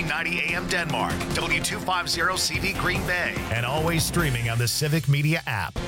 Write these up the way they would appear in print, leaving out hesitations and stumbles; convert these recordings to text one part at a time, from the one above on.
1490 AM Denmark, W250CD Green Bay, and always streaming on the Civic Media app.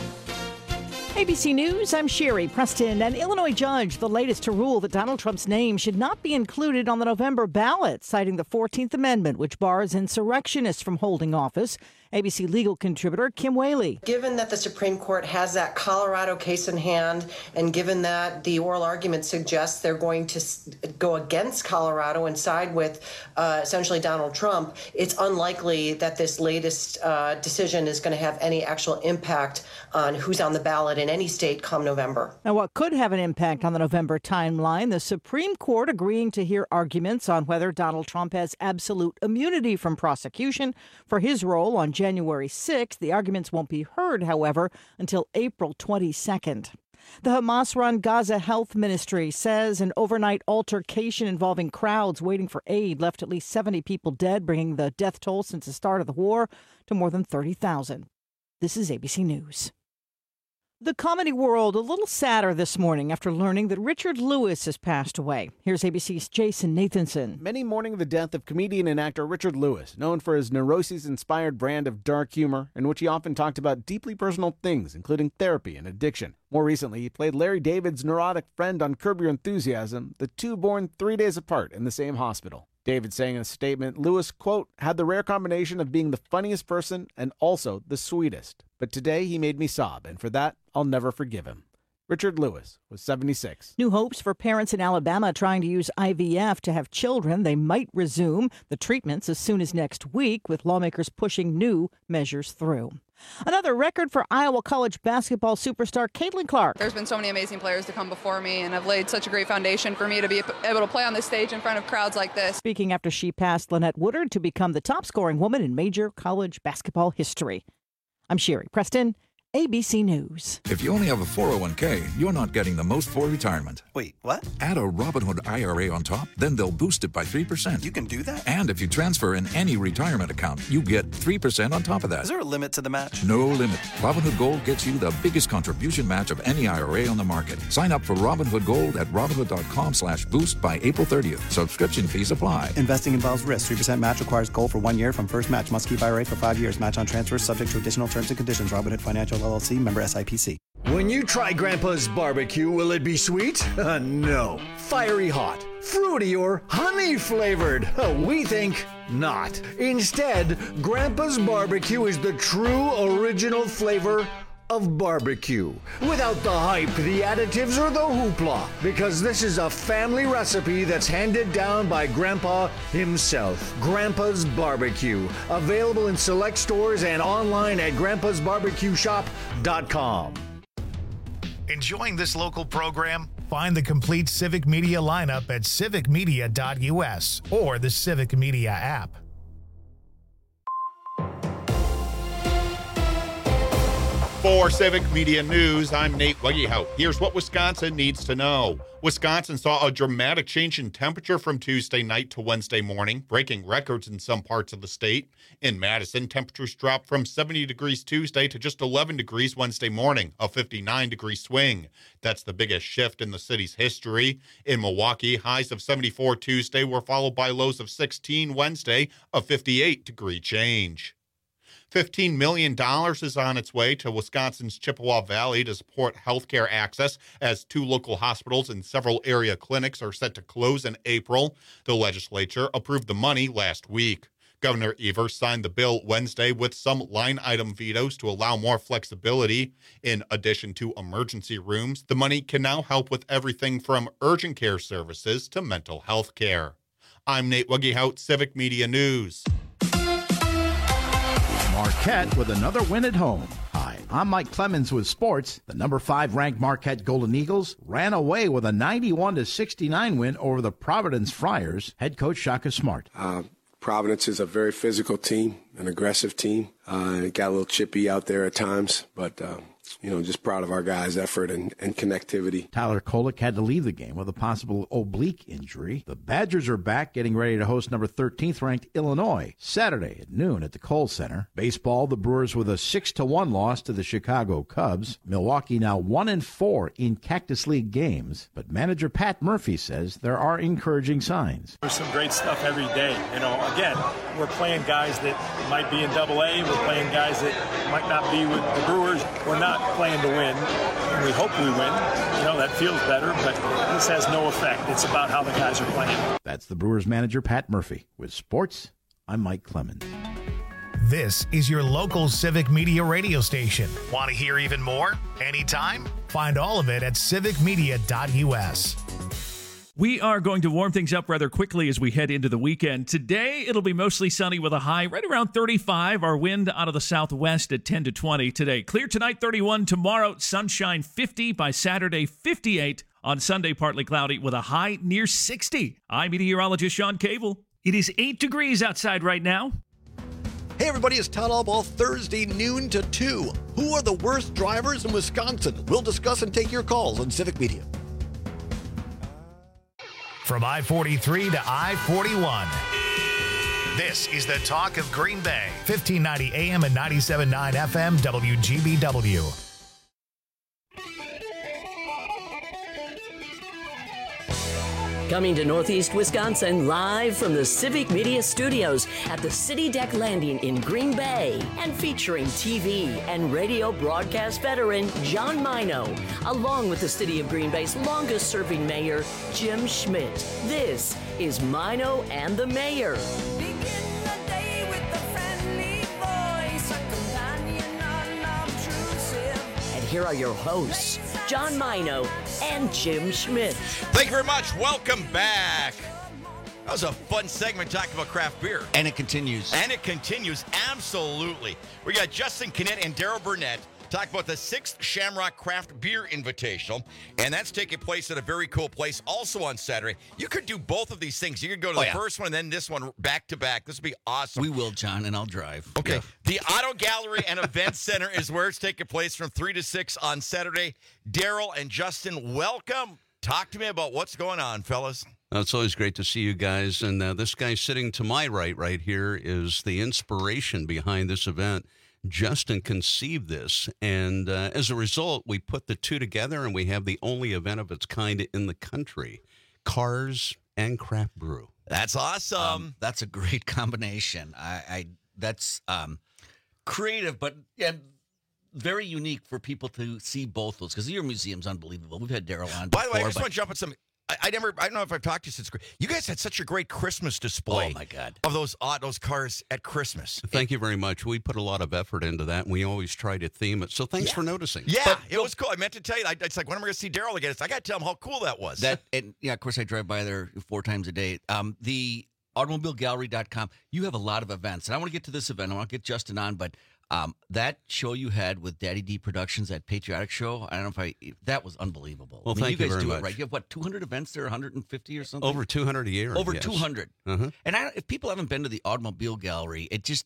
ABC News, I'm Sherry Preston. An Illinois judge, the latest to rule that Donald Trump's name should not be included on the November ballot, citing the 14th Amendment, which bars insurrectionists from holding office. ABC legal contributor Kim Whaley. Given that the Supreme Court has that Colorado case in hand, and given that the oral argument suggests they're going to go against Colorado and side with essentially Donald Trump, it's unlikely that this latest decision is going to have any actual impact on who's on the ballot in any state come November. Now, what could have an impact on the November timeline, the Supreme Court agreeing to hear arguments on whether Donald Trump has absolute immunity from prosecution for his role on January 6th. The arguments won't be heard, however, until April 22nd. The Hamas-run Gaza Health Ministry says an overnight altercation involving crowds waiting for aid left at least 70 people dead, bringing the death toll since the start of the war to more than 30,000. This is ABC News. The comedy world a little sadder this morning after learning that Richard Lewis has passed away. Here's ABC's Jason Nathanson. Many mourning the death of comedian and actor Richard Lewis, known for his neuroses-inspired brand of dark humor, in which he often talked about deeply personal things, including therapy and addiction. More recently, he played Larry David's neurotic friend on Curb Your Enthusiasm, the two born 3 days apart in the same hospital. David saying in a statement, Lewis, quote, had the rare combination of being the funniest person and also the sweetest. But today he made me sob, and for that, I'll never forgive him. Richard Lewis was 76. New hopes for parents in Alabama trying to use IVF to have children. They might resume the treatments as soon as next week, with lawmakers pushing new measures through. Another record for Iowa College basketball superstar Caitlin Clark. There's been so many amazing players to come before me and have laid such a great foundation for me to be able to play on this stage in front of crowds like this. Speaking after she passed Lynette Woodard to become the top scoring woman in major college basketball history. I'm Sherry Preston, ABC News. If you only have a 401k, you're not getting the most for retirement. Wait, what? Add a Robinhood IRA on top, then they'll boost it by 3%. You can do that? And if you transfer in any retirement account, you get 3% on top of that. Is there a limit to the match? No limit. Robinhood Gold gets you the biggest contribution match of any IRA on the market. Sign up for Robinhood Gold at Robinhood.com/boost by April 30th. Subscription fees apply. Investing involves risk. 3% match requires gold for 1 year from first match. Must keep IRA for 5 years. Match on transfers subject to additional terms and conditions. Robinhood Financial LLC, member SIPC. When you try Grandpa's barbecue, will it be sweet? No. Fiery hot, fruity, or honey flavored? We think not. Instead, Grandpa's barbecue is the true original flavor of barbecue. Without the hype, the additives, or the hoopla. Because this is a family recipe that's handed down by Grandpa himself. Grandpa's Barbecue. Available in select stores and online at grandpasbarbecueshop.com. Enjoying this local program? Find the complete Civic Media lineup at civicmedia.us or the Civic Media app. For Civic Media News, I'm Nate Wuggehout. Here's what Wisconsin needs to know. Wisconsin saw a dramatic change in temperature from Tuesday night to Wednesday morning, breaking records in some parts of the state. In Madison, temperatures dropped from 70 degrees Tuesday to just 11 degrees Wednesday morning, a 59-degree swing. That's the biggest shift in the city's history. In Milwaukee, highs of 74 Tuesday were followed by lows of 16 Wednesday, a 58-degree change. $15 million is on its way to Wisconsin's Chippewa Valley to support healthcare access as 2 local hospitals and several area clinics are set to close in April. The legislature approved the money last week. Governor Evers signed the bill Wednesday with some line item vetoes to allow more flexibility. In addition to emergency rooms, the money can now help with everything from urgent care services to mental health care. I'm Nate Wuggehout, Civic Media News. Marquette with another win at home. Hi, I'm Mike Clemens with sports. The number 5 ranked Marquette Golden Eagles ran away with a 91-69 win over the Providence Friars. Head coach Shaka Smart. Providence is a very physical team, an aggressive team. It got a little chippy out there at times, but just proud of our guys' effort and connectivity. Tyler Kolek had to leave the game with a possible oblique injury. The Badgers are back, getting ready to host number 13th ranked Illinois Saturday at noon at the Kohl Center. Baseball, the Brewers with a 6-1 loss to the Chicago Cubs. Milwaukee now 1-4 in Cactus League games, but manager Pat Murphy says there are encouraging signs. There's some great stuff every day. Again, we're playing guys that might be in AA. We're playing guys that might not be with the Brewers. We're not playing to win, and we hope we win. That feels better, but this has no effect. It's about how the guys are playing. That's the Brewers manager, Pat Murphy. With sports, I'm Mike Clemens. This is your local Civic Media radio station. Want to hear even more? Anytime? Find all of it at civicmedia.us. We are going to warm things up rather quickly as we head into the weekend. Today, it'll be mostly sunny with a high right around 35. Our wind out of the southwest at 10 to 20 today. Clear tonight, 31. Tomorrow, sunshine 50. By Saturday, 58. On Sunday, partly cloudy with a high near 60. I'm meteorologist Sean Cable. It is 8 degrees outside right now. Hey everybody, it's Town Hall Ball Thursday noon to 2. Who are the worst drivers in Wisconsin? We'll discuss and take your calls on Civic Media. From I-43 to I-41. This is the talk of Green Bay. 1590 AM and 97.9 FM WGBW. Coming to Northeast Wisconsin, live from the Civic Media Studios at the City Deck Landing in Green Bay, and featuring TV and radio broadcast veteran John Mino, along with the City of Green Bay's longest-serving mayor, Jim Schmidt. This is Mino and the Mayor. And here are your hosts, John Mino and Jim Schmidt. Thank you very much. Welcome back. That was a fun segment talking about craft beer. And it continues. And it continues, absolutely. We got Justin Knitt and Daryl Burnett talk about the 6th Shamrock Craft Beer Invitational, and that's taking place at a very cool place also on Saturday. You could do both of these things. You could go to the first one and then this one back to back. This would be awesome. We will, John, and I'll drive. Okay. Yeah. The Auto Gallery and Event Center is where it's taking place from 3 to 6 on Saturday. Daryl and Justin, welcome. Talk to me about what's going on, fellas. It's always great to see you guys. And this guy sitting to my right here is the inspiration behind this event. Justin conceived this, and as a result, we put the two together, and we have the only event of its kind in the country, Cars and Craft Brew. That's awesome. That's a great combination. That's creative, but very unique for people to see both those, because your museum's unbelievable. We've had Daryl on before. By the way, I just want to jump on some. I don't know if I've talked to you since. You guys had such a great Christmas display. Oh my God! Of those cars at Christmas. Thank you very much. We put a lot of effort into that, and we always try to theme it. So thanks for noticing. Yeah, it was cool. I meant to tell you. It's like when am I going to see Daryl again? I got to tell him how cool that was. Of course, I drive by there 4 times a day. The automobilegallery.com. You have a lot of events, and I want to get to this event. I want to get Justin on, but. That show you had with Daddy D Productions, that patriotic show, I don't know if that was unbelievable. Well, thank you guys very do much. It right. You have, 200 events there, 150 or something? Over 200 a year. Over yes. 200. Uh-huh. And if people haven't been to the Automobile Gallery,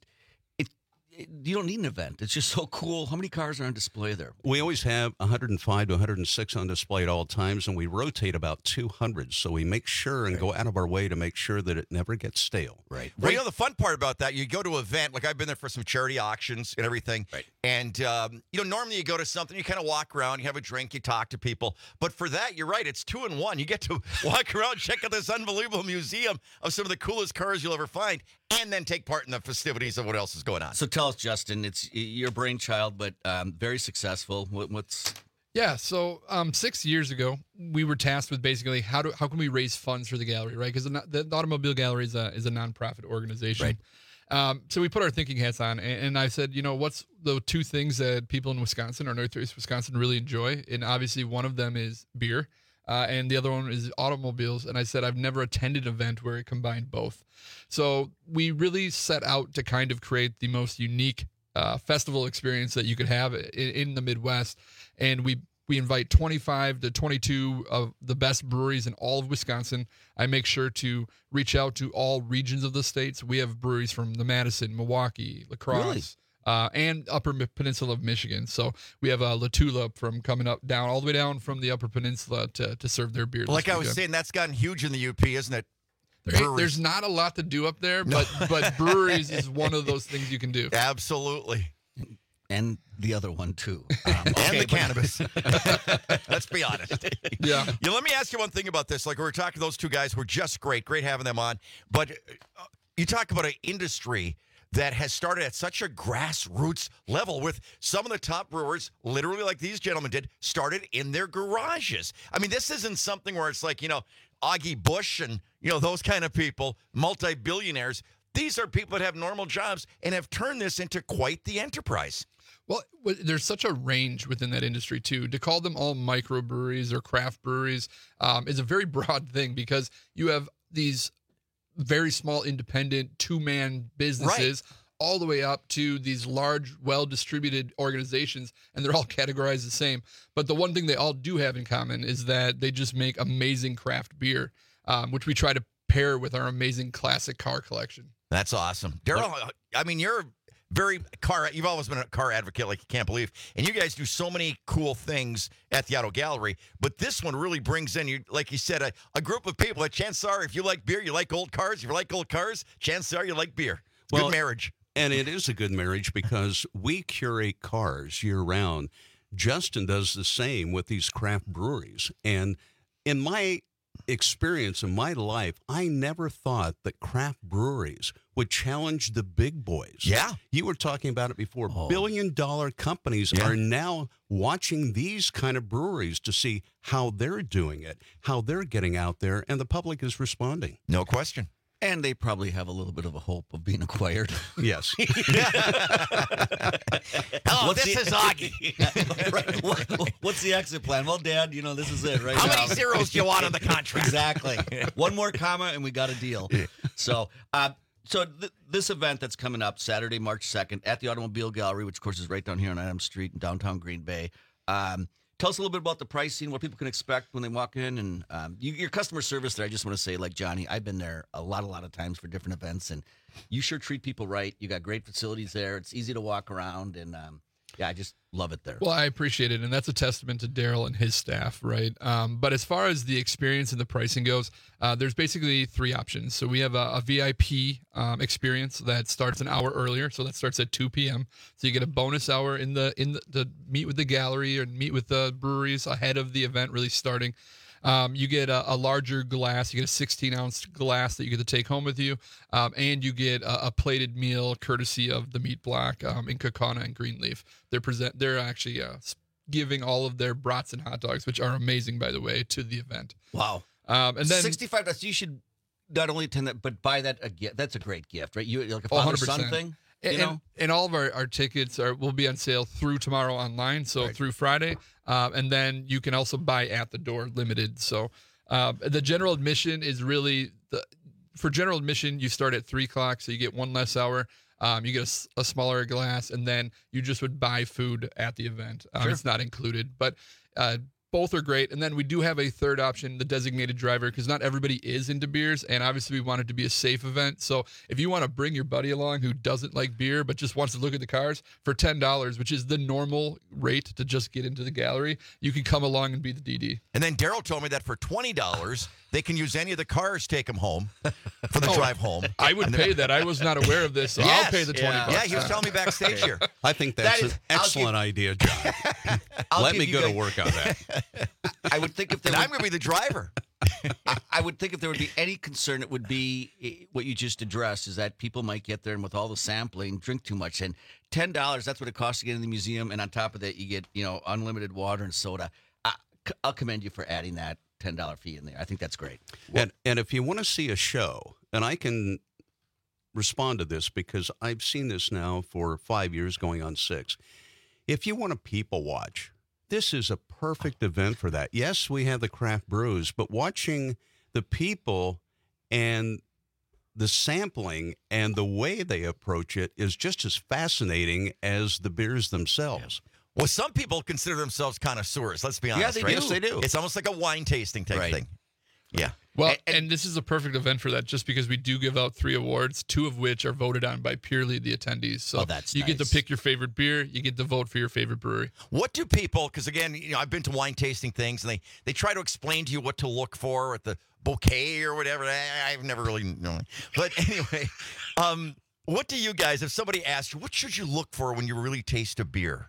you don't need an event. It's just so cool. How many cars are on display there? We always have 105 to 106 on display at all times, and we rotate about 200. So we make sure and go out of our way to make sure that it never gets stale. Right. Well, the fun part about that, you go to an event, like I've been there for some charity auctions and everything. Right. And, normally you go to something, you kind of walk around, you have a drink, you talk to people. But for that, you're right, it's 2 in 1. You get to walk around, check out this unbelievable museum of some of the coolest cars you'll ever find, and then take part in the festivities of what else is going on. So tell us, Justin, it's your brainchild, but very successful. Yeah, so 6 years ago, we were tasked with basically how can we raise funds for the gallery, right? Because the Automobile Gallery is a nonprofit organization. Right. So we put our thinking hats on, and I said, what's the 2 things that people in Wisconsin or Northeast Wisconsin really enjoy? And obviously one of them is beer, and the other one is automobiles. And I said, I've never attended an event where it combined both. So we really set out to kind of create the most unique festival experience that you could have in the Midwest. And we invite 25 to 22 of the best breweries in all of Wisconsin. I make sure to reach out to all regions of the states. We have breweries from the Madison, Milwaukee, La Crosse, and Upper Peninsula of Michigan. So we have La Tulip from coming up down all the way down from the Upper Peninsula to serve their beer. Like I was saying, that's gotten huge in the UP, isn't it? There's not a lot to do up there, but breweries is one of those things you can do. Absolutely. And the other one, too. And the cannabis. Let's be honest. Yeah. Let me ask you one thing about this. Like, we were talking to those two guys who were just great. Great having them on. But you talk about an industry that has started at such a grassroots level with some of the top brewers, literally like these gentlemen did, started in their garages. I mean, this isn't something where it's like, Augie Bush and, those kind of people, multi-billionaires. These are people that have normal jobs and have turned this into quite the enterprise. Well, there's such a range within that industry, too. To call them all microbreweries or craft breweries is a very broad thing because you have these very small, independent, two-man businesses all the way up to these large, well-distributed organizations, and they're all categorized the same. But the one thing they all do have in common is that they just make amazing craft beer, which we try to pair with our amazing classic car collection. That's awesome. Daryl, I mean, you're you've always been a car advocate like you can't believe. And you guys do so many cool things at the Auto Gallery. But this one really brings in, like you said, a group of people that chances are, if you like beer, you like old cars. If you like old cars, chances are you like beer. Good marriage. And it is a good marriage because we curate cars year-round. Justin does the same with these craft breweries. And in my experience in my life, I never thought that craft breweries would challenge the big boys. Yeah. You were talking about it before. Billion-dollar companies are now watching these kind of breweries to see how they're doing it, how they're getting out there, and the public is responding. No question. And they probably have a little bit of a hope of being acquired. Yes. Hello, this is Augie. What's the exit plan? Well, Dad, this is it right How now. many zeros do you want on the contract? Exactly. One more comma and we got a deal. So this event that's coming up Saturday, March 2nd at the Automobile Gallery, which, of course, is right down here on Adams Street in downtown Green Bay. Tell us a little bit about the pricing, what people can expect when they walk in, and your customer service there. I just want to say, like Johnny, I've been there a lot of times for different events, and you sure treat people right. You got great facilities there. It's easy to walk around, and I just love it there. Well, I appreciate it, and that's a testament to Daryl and his staff, right? But as far as the experience and the pricing goes, there's basically three options. So we have a VIP experience that starts an hour earlier, so that starts at 2 p.m. So you get a bonus hour in the to meet with the gallery or meet with the breweries ahead of the event really starting. You get a larger glass. You get a 16-ounce glass that you get to take home with you, and you get a plated meal courtesy of the Meat Block in Kaukauna and Greenleaf. They're actually giving all of their brats and hot dogs, which are amazing, by the way, to the event. Wow. And then $65. You should not only attend that, but buy that a gift. That's a great gift, right? You like a father-son thing. And all of our tickets will be on sale through tomorrow online, so through Friday. And then you can also buy at the door limited. So the general admission is really, for general admission, you start at 3 o'clock, so you get one less hour. You get a smaller glass, and then you just would buy food at the event. It's not included, but both are great. And then we do have a third option, the designated driver, because not everybody is into beers, and obviously we want it to be a safe event. So if you want to bring your buddy along who doesn't like beer but just wants to look at the cars, for $10, which is the normal rate to just get into the gallery, you can come along and be the DD. And then Daryl told me that for $20, they can use any of the cars, take them home for the drive home. I would pay that. I was not aware of this, so I'll pay the $20. Yeah, he was telling me backstage here. I think that's an excellent idea, John. Let me go to work on that. I would think if I'm going to be the driver. I would think if there would be any concern, it would be what you just addressed, is that people might get there and with all the sampling, drink too much. And $10, that's what it costs to get in the museum. And on top of that, you get, unlimited water and soda. I'll commend you for adding that $10 fee in there. I think that's great. And if you want to see a show, and I can respond to this because I've seen this now for 5 years going on 6. If you want to people watch, this is a perfect event for that. Yes, we have the craft brews, but watching the people and the sampling and the way they approach it is just as fascinating as the beers themselves. Well, some people consider themselves connoisseurs. Let's be honest. Yeah, they do. It's almost like a wine tasting type thing. Yeah. Well, and this is a perfect event for that, just because we do give out 3 awards, 2 of which are voted on by purely the attendees. So that's you get to pick your favorite beer, you get to vote for your favorite brewery. What do people, because again, I've been to wine tasting things, and they try to explain to you what to look for at the bouquet or whatever. I've never really known. But anyway, what do you guys, if somebody asks you, what should you look for when you really taste a beer?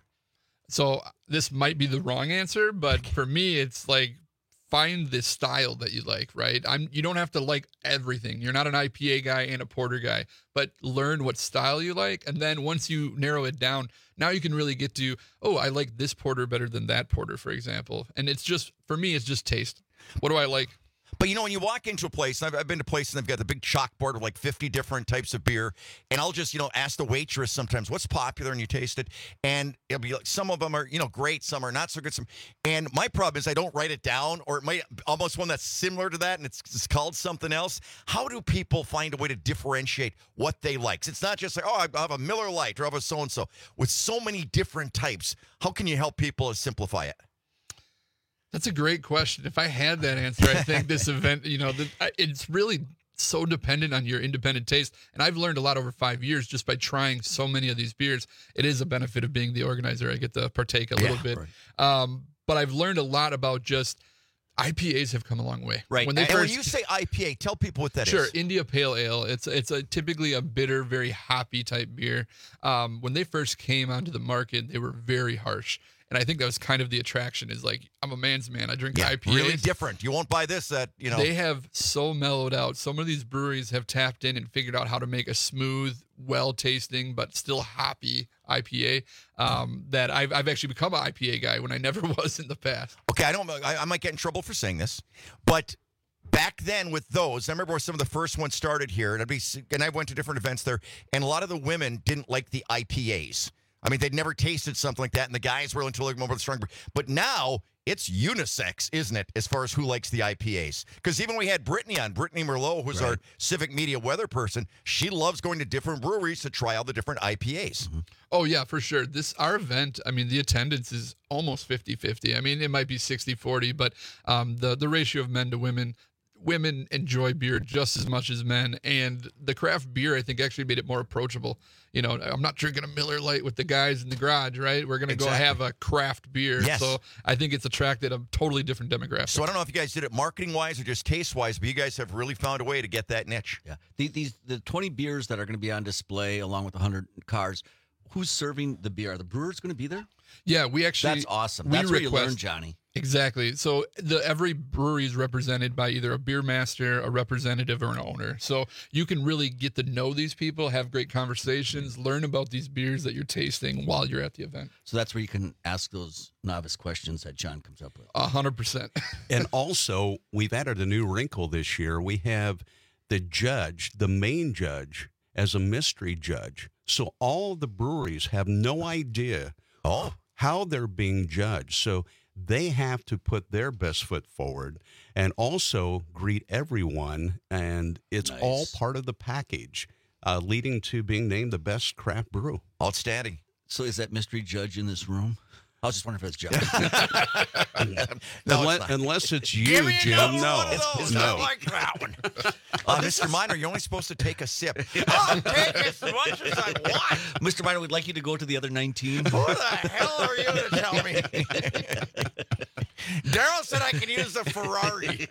So this might be the wrong answer, but for me, it's like, find the style that you like, right? You don't have to like everything. You're not an IPA guy and a porter guy, but learn what style you like. And then once you narrow it down, now you can really get to, I like this porter better than that porter, for example. And it's just, for me, it's just taste. What do I like? But, when you walk into a place, and I've been to places, and they've got the big chalkboard with like 50 different types of beer, and I'll just, ask the waitress sometimes, what's popular, and you taste it, and it'll be like, some of them are, great, some are not so good, and my problem is I don't write it down, or it might almost one that's similar to that, and it's called something else. How do people find a way to differentiate what they like? It's not just like, I have a Miller Lite, or I have a so-and-so. With so many different types, how can you help people simplify it? That's a great question. If I had that answer, I think this event, it's really so dependent on your independent taste. And I've learned a lot over 5 years just by trying so many of these beers. It is a benefit of being the organizer. I get to partake a little bit. Right. But I've learned a lot about just IPAs have come a long way. Right. When you say IPA, tell people what that is. Sure. India Pale Ale. It's typically a bitter, very hoppy type beer. When they first came onto the market, they were very harsh. And I think that was kind of the attraction, is like, I'm a man's man. I drink IPAs. Really different. You won't buy this at, They have so mellowed out. Some of these breweries have tapped in and figured out how to make a smooth, well-tasting, but still hoppy IPA that I've actually become an IPA guy when I never was in the past. Okay, I might get in trouble for saying this, but back then with those, I remember where some of the first ones started here, and I went to different events there, and a lot of the women didn't like the IPAs. I mean, they'd never tasted something like that, and the guys were into more of the stronger. But now it's unisex, isn't it, as far as who likes the IPAs? Because even we had Brittany on, Brittany Merlot, who's our Civic Media weather person. She loves going to different breweries to try all the different IPAs. Mm-hmm. Oh, yeah, for sure. Our event, the attendance is almost 50-50. It might be 60-40, but the ratio of men to women enjoy beer just as much as men, and the craft beer, I think, actually made it more approachable. I'm not drinking a Miller Lite with the guys in the garage, right? We're going to go have a craft beer. Yes. So I think it's attracted a totally different demographic. So I don't know if you guys did it marketing-wise or just taste-wise, but you guys have really found a way to get that niche. Yeah. The 20 beers that are going to be on display along with 100 cars, who's serving the beer? Are the brewers going to be there? Yeah, we actually... That's awesome. That's where you learn, Johnny. Exactly. So every brewery is represented by either a beer master, a representative, or an owner. So you can really get to know these people, have great conversations, learn about these beers that you're tasting while you're at the event. So that's where you can ask those novice questions that John comes up with. 100%. And also, we've added a new wrinkle this year. We have the judge, the main judge, as a mystery judge. So all the breweries have no idea how they're being judged. So they have to put their best foot forward and also greet everyone, and it's all part of the package, leading to being named the best craft brew. Outstanding. So is that mystery judge in this room? I was just wondering if it's John. Unless it's you, Jim. No. It's not like that one. Mr. Miner, you're only supposed to take a sip. I'll take as much as I want. Mr. Miner, we'd like you to go to the other 19. Who the hell are you to tell me? Daryl said I can use a Ferrari.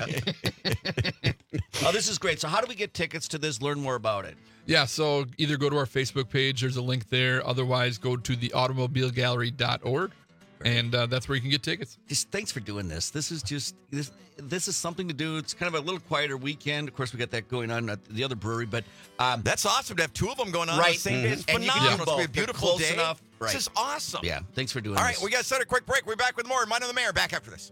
Oh, this is great. So how do we get tickets to this? Learn more about it. Yeah, so either go to our Facebook page. There's a link there. Otherwise, go to theautomobilegallery.org, and that's where you can get tickets. Just thanks for doing this. This is just this is something to do. It's kind of a little quieter weekend. Of course, we got that going on at the other brewery, but that's awesome to have two of them going on. Right, the same day. It's phenomenal. It's gonna be a beautiful day. Enough. Right. This is awesome. Yeah, thanks for doing this. All right, we got to set a quick break. We're back with more Mind of the Mayor. Back after this.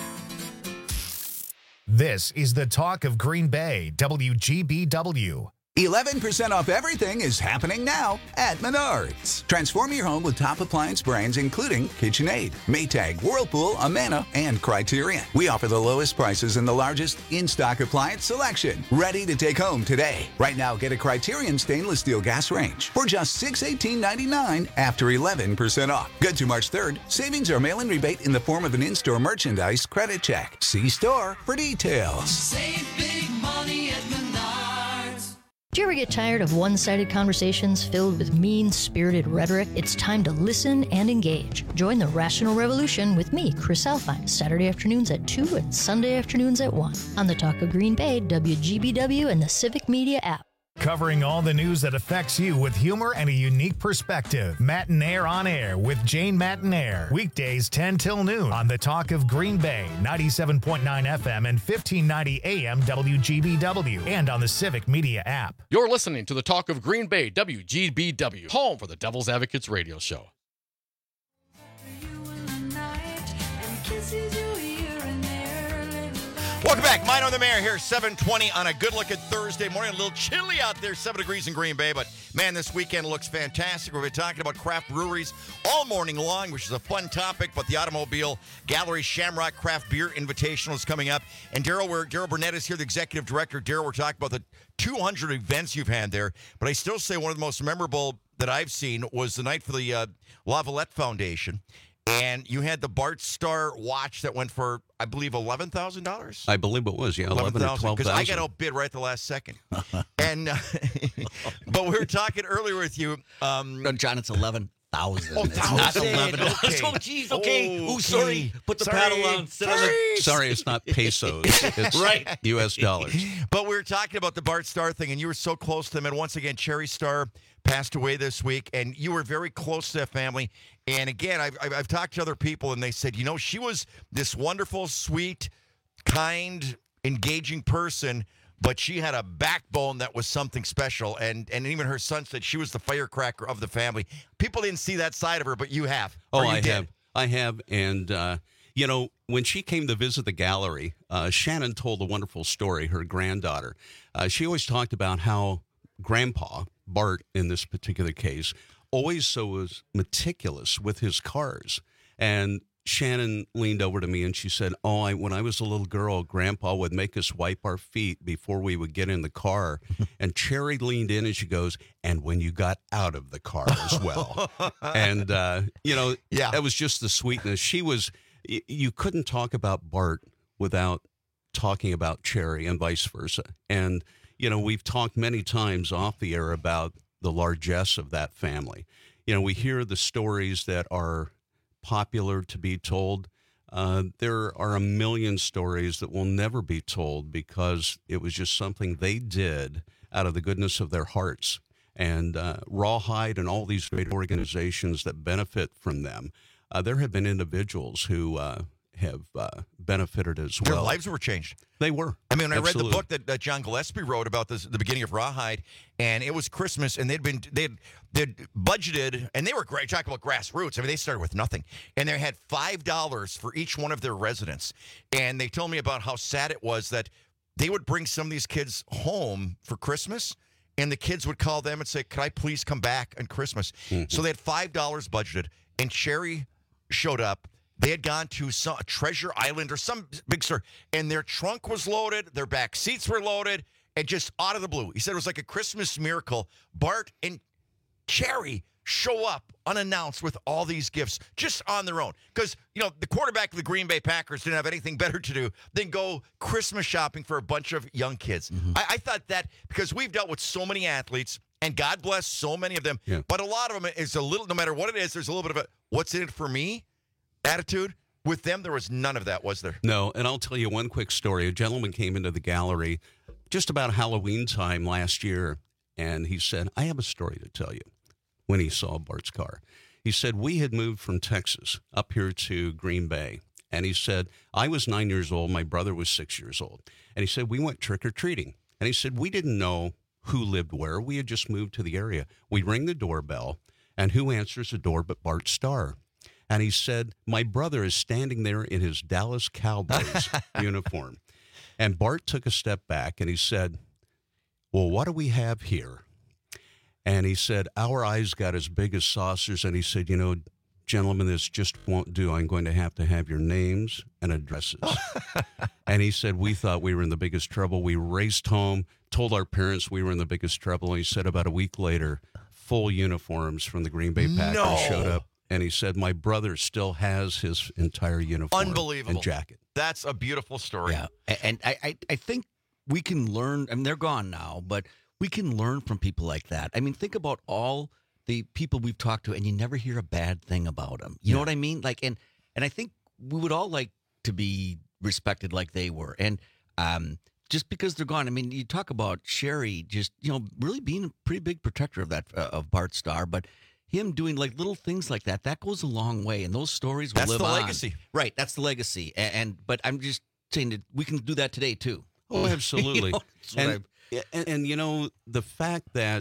This is the talk of Green Bay, WGBW. 11% off everything is happening now at Menards. Transform your home with top appliance brands including KitchenAid, Maytag, Whirlpool, Amana, and Criterion. We offer the lowest prices and the largest in-stock appliance selection. Ready to take home today. Right now, get a Criterion stainless steel gas range for just $618.99 after 11% off. Good to March 3rd. Savings are mail-in rebate in the form of an in-store merchandise credit check. See store for details. Save big money at Menards. Do you ever get tired of one-sided conversations filled with mean-spirited rhetoric? It's time to listen and engage. Join the Rational Revolution with me, Chris Alpine, Saturday afternoons at 2 and Sunday afternoons at 1 on the Talk of Green Bay, WGBW, and the Civic Media app. Covering all the news that affects you with humor and a unique perspective. Matinaire on Air with Jane Matinaire. Weekdays 10 till noon on the Talk of Green Bay, 97.9 FM and 1590 AM WGBW, and on the Civic Media app. You're listening to the Talk of Green Bay, WGBW, home for the Devil's Advocates radio show. Welcome back. Mine on the Mayor here, 7:20 on a good-looking Thursday morning. A little chilly out there, 7 degrees in Green Bay, but, man, this weekend looks fantastic. We've been talking about craft breweries all morning long, which is a fun topic, but the Automobile Gallery Shamrock Craft Beer Invitational is coming up. And Daryl Burnett is here, the executive director. Daryl, we're talking about the 200 events you've had there, but I still say one of the most memorable that I've seen was the night for the La Valette Foundation. And you had the Bart Starr watch that went for, I believe, $11,000? I believe it was, yeah, 11 or 12,000. Because I got outbid right at the last second. And but we were talking earlier with you. John, it's 11,000. Oh, it's not 11. Okay. Oh, geez, okay. Oh, sorry. Put the paddle on. Sorry, it's not pesos. It's right. U.S. dollars. But we were talking about the Bart Starr thing, and you were so close to them. And once again, Cherry Starr passed away this week, and you were very close to that family. And again, I've talked to other people, and they said, she was this wonderful, sweet, kind, engaging person, but she had a backbone that was something special. And even her son said she was the firecracker of the family. People didn't see that side of her, but you have. Oh, I have. And, when she came to visit the gallery, Shannon told a wonderful story, her granddaughter. She always talked about how Grandpa, Bart in this particular case, always so was meticulous with his cars. And Shannon leaned over to me and she said, when I was a little girl, Grandpa would make us wipe our feet before we would get in the car. And Cherry leaned in and she goes, and when you got out of the car as well. And, that was just the sweetness. You couldn't talk about Bart without talking about Cherry and vice versa. And, we've talked many times off the air about the largesse of that family. We hear the stories that are popular to be told. There are a million stories that will never be told because it was just something they did out of the goodness of their hearts. And Rawhide and all these great organizations that benefit from them, there have been individuals who have benefited as well. Their lives were changed. They were. I mean, I read Absolutely. the book that John Gillespie wrote about the beginning of Rawhide, and it was Christmas, and they'd budgeted, and they were great. Talking about grassroots. I mean, they started with nothing, and they had $5 for each one of their residents. And they told me about how sad it was that they would bring some of these kids home for Christmas, and the kids would call them and say, "Could I please come back on Christmas?" Mm-hmm. So they had $5 budgeted, and Cherry showed up. They had gone to some Treasure Island or some big store, and their trunk was loaded, their back seats were loaded, and just out of the blue. He said it was like a Christmas miracle. Bart and Cherry show up unannounced with all these gifts just on their own. Because, the quarterback of the Green Bay Packers didn't have anything better to do than go Christmas shopping for a bunch of young kids. Mm-hmm. I thought that because we've dealt with so many athletes, and God bless so many of them, but a lot of them is a little, no matter what it is, there's a little bit of a, what's in it for me attitude. With them, there was none of that, was there? No, and I'll tell you one quick story. A gentleman came into the gallery just about Halloween time last year, and he said, I have a story to tell you, when he saw Bart's car. He said, we had moved from Texas up here to Green Bay, and he said, I was 9 years old, my brother was 6 years old, and he said, we went trick-or-treating, and he said, we didn't know who lived where. We had just moved to the area. We ring the doorbell, and who answers the door but Bart Starr? And he said, my brother is standing there in his Dallas Cowboys uniform. And Bart took a step back and he said, well, what do we have here? And he said, our eyes got as big as saucers. And he said, gentlemen, this just won't do. I'm going to have your names and addresses. And he said, we thought we were in the biggest trouble. We raced home, told our parents we were in the biggest trouble. And he said about a week later, full uniforms from the Green Bay Packers showed up. And he said, my brother still has his entire uniform and jacket. That's a beautiful story. Yeah. And I think we can learn. I mean, they're gone now, but we can learn from people like that. I mean, think about all the people we've talked to, and you never hear a bad thing about them. You know what I mean? Like, and I think we would all like to be respected like they were. And just because they're gone, I mean, you talk about Sherry just, really being a pretty big protector of that, of Bart Starr, but him doing like little things like that goes a long way. And those stories will live on. That's the legacy. Right. That's the legacy. But I'm just saying that we can do that today too. Oh, absolutely. And the fact that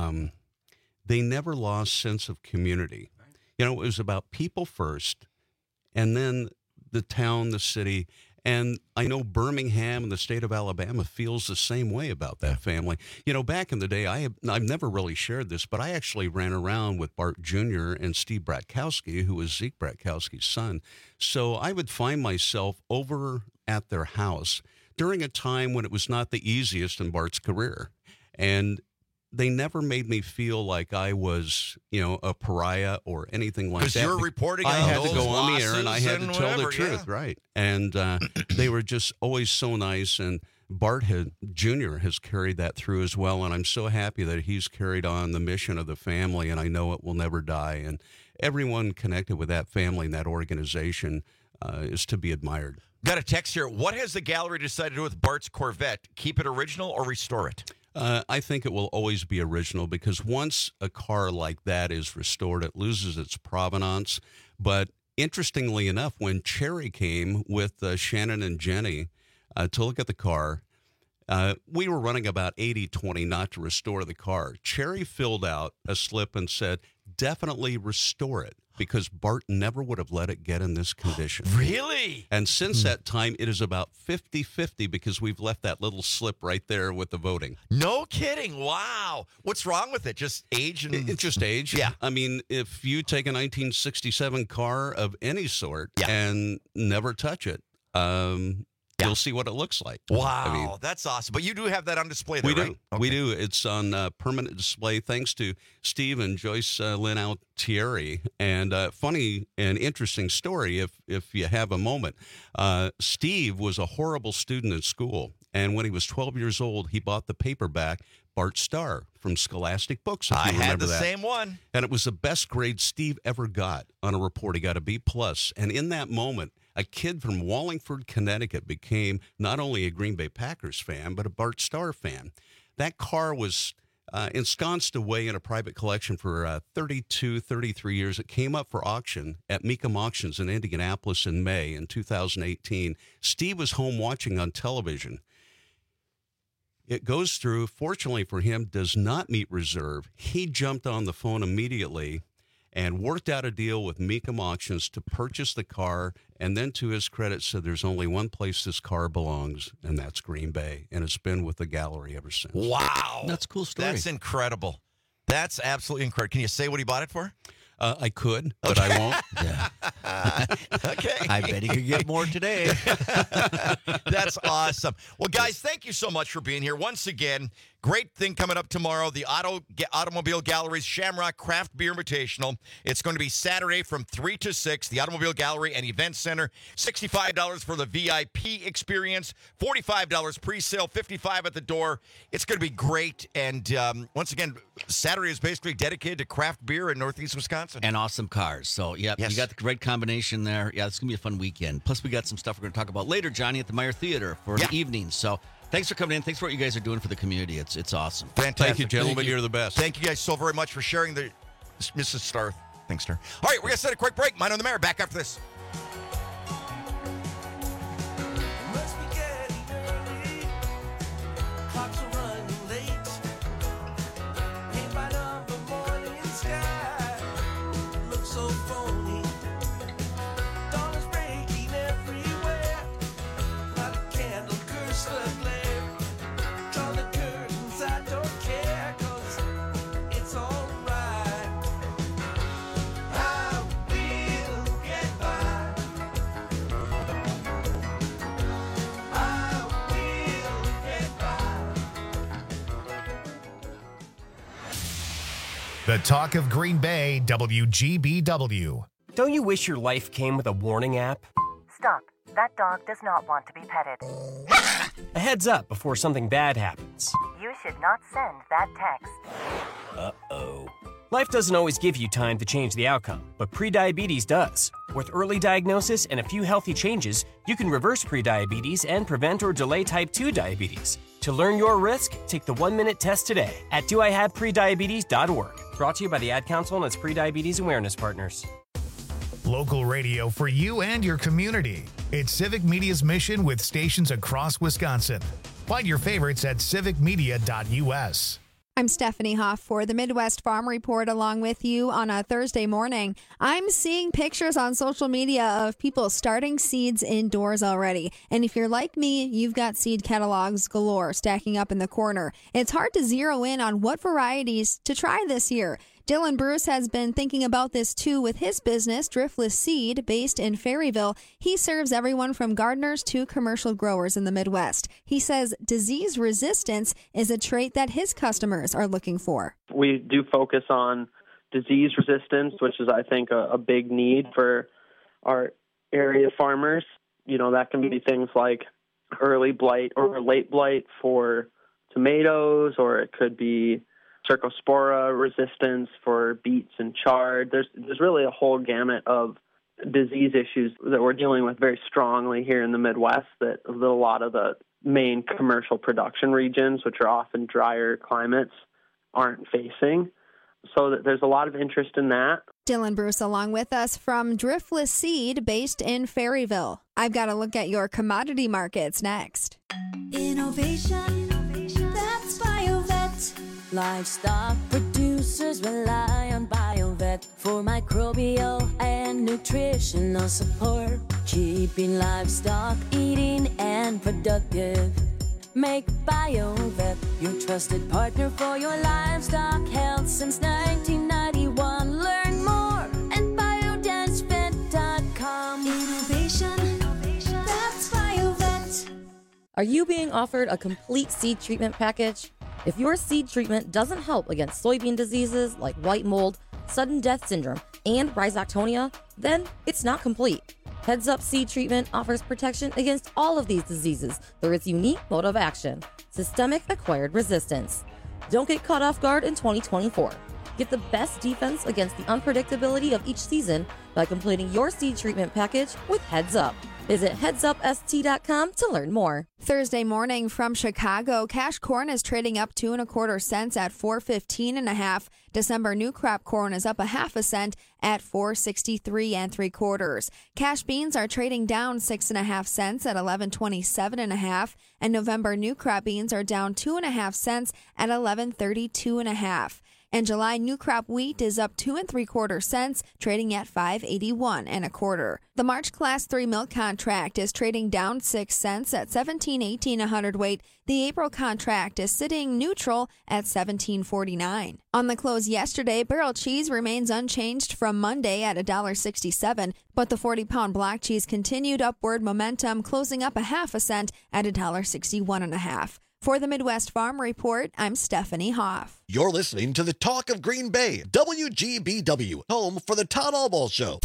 they never lost sense of community. It was about people first, and then the town, the city. And I know Birmingham and the state of Alabama feels the same way about that family. Back in the day, I've never really shared this, but I actually ran around with Bart Jr. and Steve Bratkowski, who was Zeke Bratkowski's son. So I would find myself over at their house during a time when it was not the easiest in Bart's career. And they never made me feel like I was, a pariah or anything like that. Because you're reporting I on had those to go on the air and I had to tell the whatever, truth, yeah. right? And they were just always so nice. And Bart Jr. has carried that through as well. And I'm so happy that he's carried on the mission of the family, and I know it will never die. And everyone connected with that family and that organization is to be admired. Got a text here. What has the gallery decided to do with Bart's Corvette? Keep it original or restore it? I think it will always be original, because once a car like that is restored, it loses its provenance. But interestingly enough, when Cherry came with Shannon and Jenny to look at the car, we were running about 80-20 not to restore the car. Cherry filled out a slip and said, definitely restore it, because Bart never would have let it get in this condition. Really? And since that time, it is about 50-50, because we've left that little slip right there with the voting. No kidding. Wow. What's wrong with it? Just age? It's just age. Yeah. I mean, if you take a 1967 car of any sort and never touch it, you'll see what it looks like. Wow, I mean, that's awesome. But you do have that on display there, we do. right? Okay. We do. It's on permanent display thanks to Steve and Joyce Lynn Altieri. And funny and interesting story, if you have a moment. Steve was a horrible student in school. And when he was 12 years old, he bought the paperback Bart Starr from Scholastic Books. If I you had remember the that. same one. And it was the best grade Steve ever got on a report. He got a B+. And in that moment, a kid from Wallingford, Connecticut became not only a Green Bay Packers fan, but a Bart Starr fan. That car was ensconced away in a private collection for 32, 33 years. It came up for auction at Mecum Auctions in Indianapolis in May in 2018. Steve was home watching on television. It goes through, fortunately for him, does not meet reserve. He jumped on the phone immediately and worked out a deal with Mecum Auctions to purchase the car, and then to his credit said there's only one place this car belongs, and that's Green Bay, and it's been with the gallery ever since. Wow. That's a cool story. That's incredible. That's absolutely incredible. Can you say what he bought it for? I could, but I won't. Okay. I bet he could get more today. That's awesome. Well, guys, thank you so much for being here. Once again, great thing coming up tomorrow, the Automobile Gallery's Shamrock Craft Beer Invitational. It's going to be Saturday from 3 to 6, the Automobile Gallery and Event Center. $65 for the VIP experience, $45 pre-sale, $55 at the door. It's going to be great. And once again, Saturday is basically dedicated to craft beer in Northeast Wisconsin. And awesome cars. So, yeah, Yes. you got the right combination there. Yeah, it's going to be a fun weekend. Plus, we got some stuff we're going to talk about later, Johnny, at the Meyer Theater for the evening. So, thanks for coming in. Thanks for what you guys are doing for the community. It's awesome. Fantastic. Thank you, gentlemen. You're the best. Thank you guys so very much for sharing the Mrs. Starr. Thanks, Starr. All right, we're going to set a quick break. Mine on the Mayor. Back after this. Inside The Talk of Green Bay, WGBW. Don't you wish your life came with a warning app? Stop. That dog does not want to be petted. A heads up before something bad happens. You should not send that text. Uh-oh. Life doesn't always give you time to change the outcome, but prediabetes does. With early diagnosis and a few healthy changes, you can reverse prediabetes and prevent or delay type 2 diabetes. To learn your risk, take the 1-minute test today at doihaveprediabetes.org. Brought to you by the Ad Council and its Prediabetes Awareness Partners. Local radio for you and your community. It's Civic Media's mission with stations across Wisconsin. Find your favorites at civicmedia.us. I'm Stephanie Hoff for the Midwest Farm Report along with you on a Thursday morning. I'm seeing pictures on social media of people starting seeds indoors already. And if you're like me, you've got seed catalogs galore stacking up in the corner. It's hard to zero in on what varieties to try this year. Dylan Bruce has been thinking about this too with his business, Driftless Seed, based in Ferryville. He serves everyone from gardeners to commercial growers in the Midwest. He says disease resistance is a trait that his customers are looking for. We do focus on disease resistance, which is, I think, a big need for our area farmers. You know, that can be things like early blight or late blight for tomatoes, or it could be Cercospora resistance for beets and chard. There's really a whole gamut of disease issues that we're dealing with very strongly here in the Midwest that a lot of the main commercial production regions, which are often drier climates, aren't facing. So there's a lot of interest in that. Dylan Bruce along with us from Driftless Seed based in Ferryville. I've got to look at your commodity markets next. Innovation, that's BioVet. Livestock producers rely on BioVet for microbial and nutritional support, keeping livestock eating and productive. Make BioVet your trusted partner for your livestock health since 1991. Learn more at biodensvet.com. Innovation, that's BioVet. Are you being offered a complete seed treatment package? If your seed treatment doesn't help against soybean diseases like white mold, sudden death syndrome, and rhizoctonia, then it's not complete. Heads Up Seed Treatment offers protection against all of these diseases through its unique mode of action, systemic acquired resistance. Don't get caught off guard in 2024. Get the best defense against the unpredictability of each season by completing your seed treatment package with Heads Up. Visit headsupst.com to learn more. Thursday morning from Chicago, cash corn is trading up 2 1/4 cents at $4.15 1/2. December new crop corn is up 1/2 cent at $4.63 3/4. Cash beans are trading down 6 1/2 cents at $11.27 1/2, and November new crop beans are down 2 1/2 cents at $11.32 1/2. And July new crop wheat is up 2 3/4 cents, trading at $5.81 1/4. The March Class 3 milk contract is trading down 6 cents at $17.18 a hundredweight. The April contract is sitting neutral at $17.49. On the close yesterday, barrel cheese remains unchanged from Monday at $1.67, but the 40-pound block cheese continued upward momentum, closing up 1/2 cent at $1.61 1/2. For the Midwest Farm Report, I'm Stephanie Hoff. You're listening to the Talk of Green Bay, WGBW, home for the Todd Albaugh Show.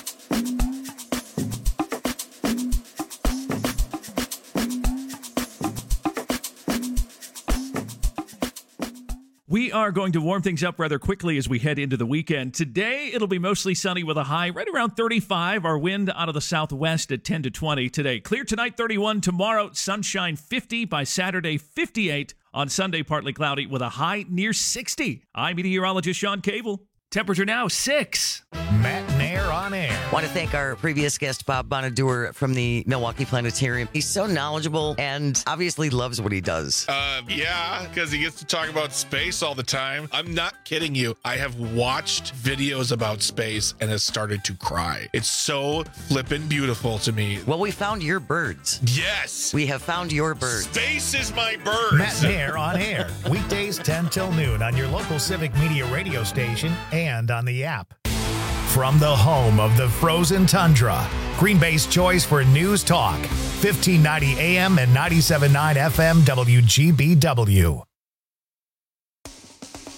We are going to warm things up rather quickly as we head into the weekend. Today, it'll be mostly sunny with a high right around 35. Our wind out of the southwest at 10 to 20 today. Clear tonight, 31. Tomorrow, sunshine 50. By Saturday, 58. On Sunday, partly cloudy with a high near 60. I'm meteorologist Sean Cable. Temperature now 6. Matt Nair on air. Want to thank our previous guest, Bob Bonadur from the Milwaukee Planetarium. He's so knowledgeable and obviously loves what he does. Yeah, because he gets to talk about space all the time. I'm not kidding you. I have watched videos about space and has started to cry. It's so flippin' beautiful to me. Well, we found your birds. Yes. We have found your birds. Space is my birds. Matt Nair on air. Weekdays 10 till noon on your local Civic Media radio station and on the app. From the home of the frozen tundra, Green Bay's choice for news talk, 1590 AM and 97.9 FM WGBW.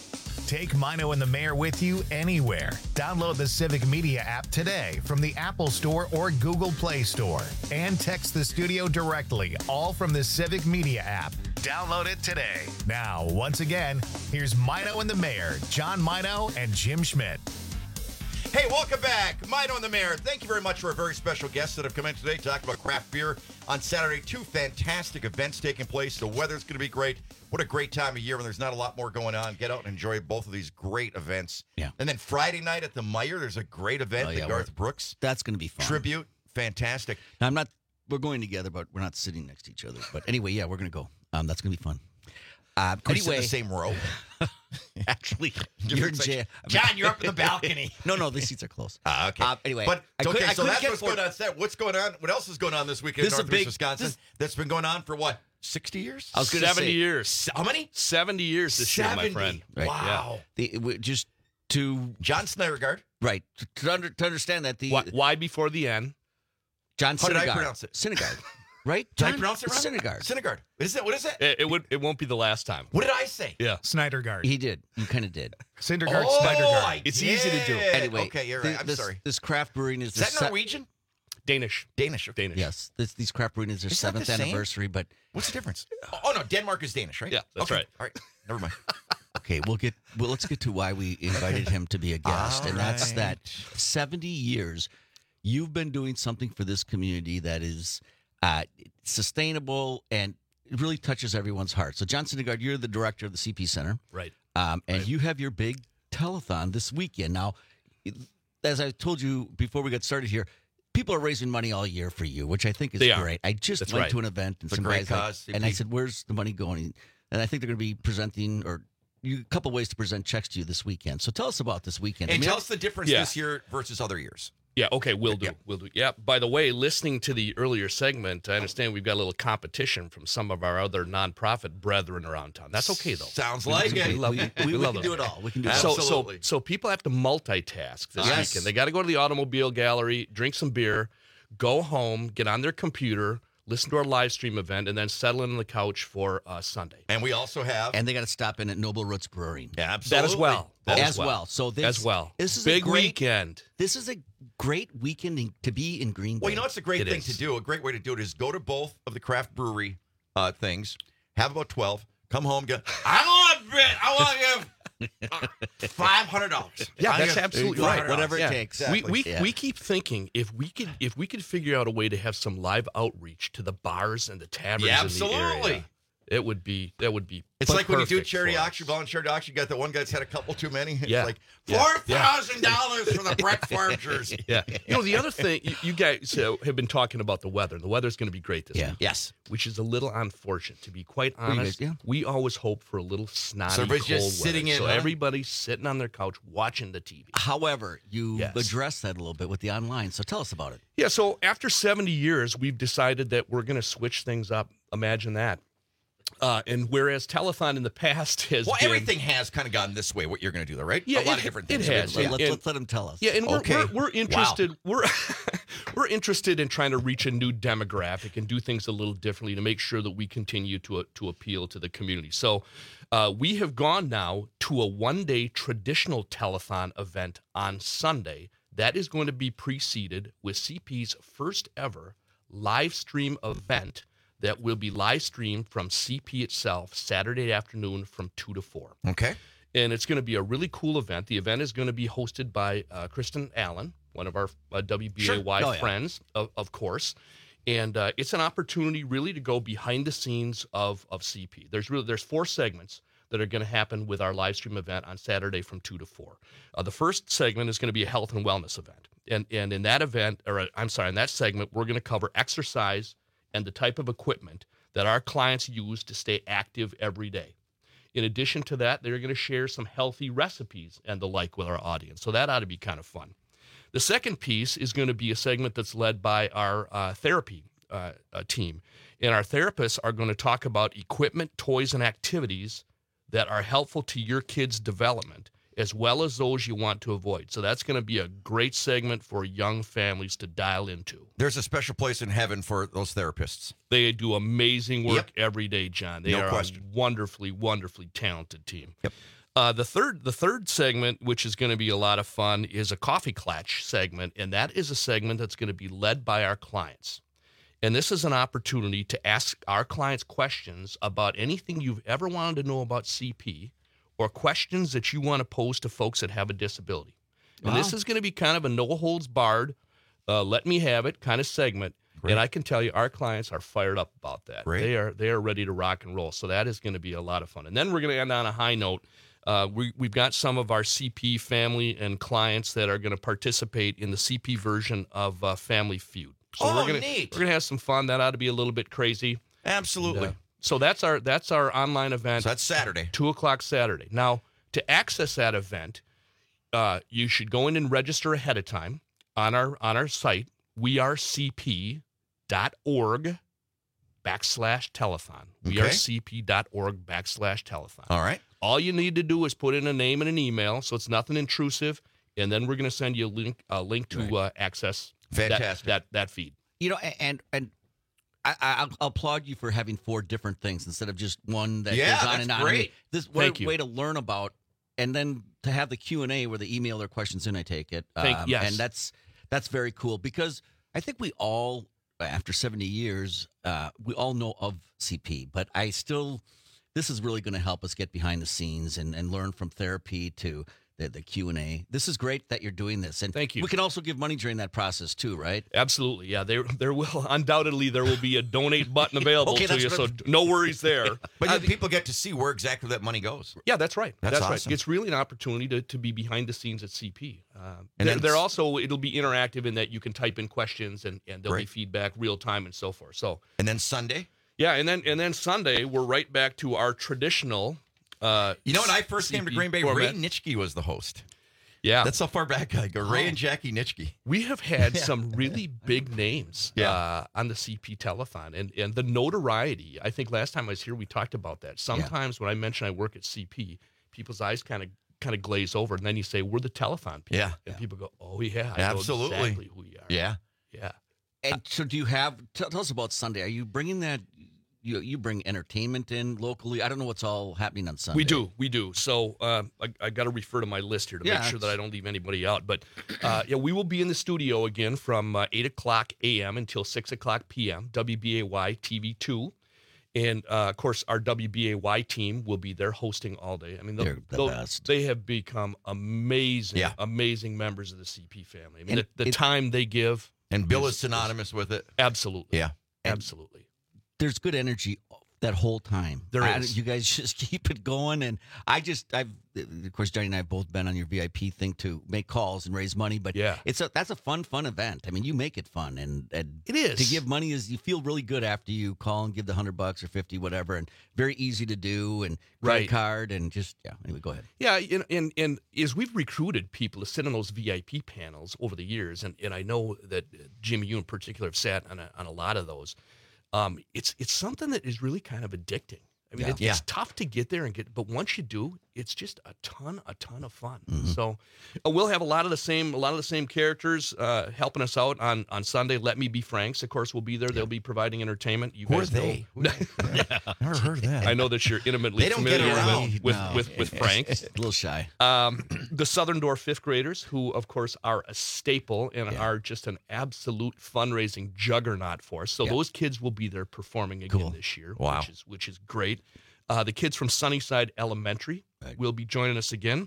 Take Mino and the Mayor with you anywhere. Download the Civic Media app today from the Apple Store or Google Play Store. And text the studio directly, all from the Civic Media app. Download it today. Now, once again, here's Mino and the Mayor, John Mino and Jim Schmidt. Hey, welcome back. Mino and the Mayor. Thank you very much for our very special guests that have come in today to talk about craft beer on Saturday. 2 fantastic events taking place. The weather's going to be great. What a great time of year when there's not a lot more going on. Get out and enjoy both of these great events. Yeah. And then Friday night at the Meyer, there's a great event, the Garth Brooks. That's going to be fun. Tribute. Fantastic. Now, we're going together, but we're not sitting next to each other. But anyway, yeah, we're going to go. That's going to be fun. Can we sit in the same row? Actually, you're in jail. John, you're up in the balcony. No, these seats are close. Okay. Anyway, but okay, so that's what's going going on. What's going on? What else is going on this weekend in Northwest Wisconsin? That's been going on for what? 60 years? I was going to say 70 years. How many? 70 years this year, my friend. Right. Wow. Just to John Snydergaard. Right. To understand that why before the N? John How Syndergaard. did I pronounce it? Syndergaard. Right? Did I John pronounce it wrong? Syndergaard. Syndergaard. What is it? It won't be the last time. What did I say? Yeah. Snydergaard. He did. You kind of did. Syndergaard, Oh, Snydergaard. I It's easy to do. did. Anyway, Okay, you're right. I'm sorry. This craft brewing is Is that Norwegian? Danish. Danish. Yes, these craft brewing is their Is that the 7th same? anniversary. But What's the difference? Oh no, Denmark is Danish, right? Yeah, that's Okay. right. All right. Never mind. okay, let's get to why we invited him to be a guest, All and that's right. that 70 years you've been doing something for this community that is sustainable and it really touches everyone's heart. So, John Syndergaard, you're the director of the CP Center, Right. and you have your big telethon this weekend. Now, as I told you before we got started here, people are raising money all year for you, which I think is They are. great. I just That's went right. to an event and It's a some great guys cause, and I CP. said, "Where's the money going?" And I think they're going to be presenting a couple ways to present checks to you this weekend. So tell us about this weekend. And tell us the difference Yeah. this year versus other years. Yeah, okay, we'll do. We'll do. Yeah, by the way, listening to the earlier segment, I understand we've got a little competition from some of our other nonprofit brethren around town. That's okay, though. Sounds like it. we love can them. do it all. We can do it So, all. Absolutely. so people have to multitask this Yes. weekend. They got to go to the automobile gallery, drink some beer, go home, get on their computer, listen to our live stream event, and then settle in on the couch for Sunday. And we also have And they got to stop in at Noble Roots Brewing. yeah, absolutely. That as well. That As well. So this is Big a great weekend. This is a great weekend to be in Green Bay. Well, you know what's a great It thing is. to do? A great way to do it is go to both of the craft brewery things, have about 12, come home, go, I want to give $500. Yeah, that's absolutely right. Whatever it Yeah. takes. We keep thinking if we could figure out a way to have some live outreach to the bars and the taverns Yeah, in the absolutely. area, that would be It's like when you do perfect charity for us. auction, volunteer auction, you got the one guy that's had a couple too many. It's Yeah. like Yeah. $4,000 for the Brett Favre jersey. Yeah, you know the other thing you guys have been talking about the weather. The weather's going to be great this week. Yes. Which is a little unfortunate, to be quite you guys- honest. yeah. We always hope for a little snotty, So everybody's cold just sitting weather. in, So huh? everybody's sitting on their couch watching the TV. However, you Yes. addressed that a little bit with the online. So tell us about it. Yeah, so after 70 years, we've decided that we're going to switch things up. Imagine that. And whereas telethon in the past has Well, been, everything has kind of gone this way, what you're going to do, though, right? Yeah, a lot of different things. It has. Let's And- let him tell us. Yeah, and Okay. we're interested. We're we're interested in trying to reach a new demographic and do things a little differently to make sure that we continue to appeal to the community. So we have gone now to a one-day traditional telethon event on Sunday. That is going to be preceded with CP's first ever live stream event that will be live streamed from CP itself Saturday afternoon from 2 to 4. Okay. And it's going to be a really cool event. The event is going to be hosted by Kristen Allen, one of our WBAY Sure. Oh, yeah. friends, of course. And it's an opportunity really to go behind the scenes of CP. There's 4 segments that are going to happen with our live stream event on Saturday from 2 to 4. The first segment is going to be a health and wellness event. And in that event, in that segment, we're going to cover exercise and the type of equipment that our clients use to stay active every day. In addition to that, they're going to share some healthy recipes and the like with our audience. So that ought to be kind of fun. The second piece is going to be a segment that's led by our therapy team. And our therapists are going to talk about equipment, toys, and activities that are helpful to your kids' development, as well as those you want to avoid. So that's going to be a great segment for young families to dial into. There's a special place in heaven for those therapists. They do amazing work every day, John. They No are question. a wonderfully, wonderfully talented team. Yep. The third segment, which is going to be a lot of fun, is a coffee klatch segment, and that is a segment that's going to be led by our clients. And this is an opportunity to ask our clients questions about anything you've ever wanted to know about CP or questions that you want to pose to folks that have a disability. And this is going to be kind of a no-holds-barred, let me have it kind of segment. Great. And I can tell you our clients are fired up about that. Great. They are ready to rock and roll. So that is going to be a lot of fun. And then we're going to end on a high note. We've got some of our CP family and clients that are going to participate in the CP version of Family Feud. So neat. We're gonna have some fun. That ought to be a little bit crazy. Absolutely. And, so that's our online event. So that's Saturday. 2:00 Saturday. Now, to access that event, you should go in and register ahead of time on our site, wearecp.org/telethon. wearecp.org/telethon. All right. All you need to do is put in a name and an email, so it's nothing intrusive, and then we're going to send you a link to access fantastic that feed. You know, and I'll applaud you for having 4 different things instead of just one that goes on and on. Great. I mean, this way to learn about, and then to have the Q&A where they email their questions in. I take it, yes. And that's very cool because I think we all, after 70 years, we all know of CP, but this is really going to help us get behind the scenes and learn from therapy to the Q&A. This is great that you're doing this. And thank you. We can also give money during that process too, right? Absolutely. Yeah, there will undoubtedly there will be a donate button available to you, so no worries there. But people get to see where exactly that money goes. Yeah, that's right. That's awesome. Right. It's really an opportunity to be behind the scenes at CP. And they're also, it'll be interactive in that you can type in questions and there'll be feedback real time and so forth. So and then Sunday? Yeah, and then Sunday we're right back to our traditional you know, when I first came to Green Bay, format. Ray Nitschke was the host. Yeah. That's how far back I go. Ray and Jackie Nitschke. We have had some really big names on the CP telethon. And the notoriety, I think last time I was here, we talked about that. Sometimes when I mention I work at CP, people's eyes kind of glaze over. And then you say, we're the telethon people. Yeah. And people go, oh, yeah. I Absolutely. know exactly who you are. Yeah. Yeah. And so do you have, tell us about Sunday. Are you bringing that, you bring entertainment in locally? I don't know what's all happening on Sunday. We do. So I got to refer to my list here to make sure that I don't leave anybody out. But we will be in the studio again from 8 o'clock a.m. until 6 o'clock p.m., WBAY TV2. And, of course, our WBAY team will be there hosting all day. I mean, they're the best. They have become amazing members of the CP family. I mean, the time they give. And Bill is synonymous with it. Absolutely. Yeah. Absolutely. There's good energy that whole time. There is. You guys just keep it going. And I've, of course, Johnny and I have both been on your VIP thing to make calls and raise money. But that's a fun event. I mean, you make it fun. And it is. To give money you feel really good after you call and give the $100 or 50, whatever. And very easy to do and credit card and just, anyway, go ahead. Yeah. And as we've recruited people to sit on those VIP panels over the years, and I know that Jimmy, you in particular have sat on a lot of those. It's something that is really kind of addicting. I mean, it's tough to get there but once you do, it's just a ton of fun. Mm-hmm. So we'll have a lot of the same characters helping us out on Sunday. Let Me Be Franks, of course, will be there. They'll be providing entertainment. You Who guys are they? Never heard of that. I know that you're intimately familiar with Franks. A little shy. The Southern Door fifth graders, who of course are a staple and are just an absolute fundraising juggernaut for us. So those kids will be there performing again this year, which is great. The kids from Sunnyside Elementary will be joining us again.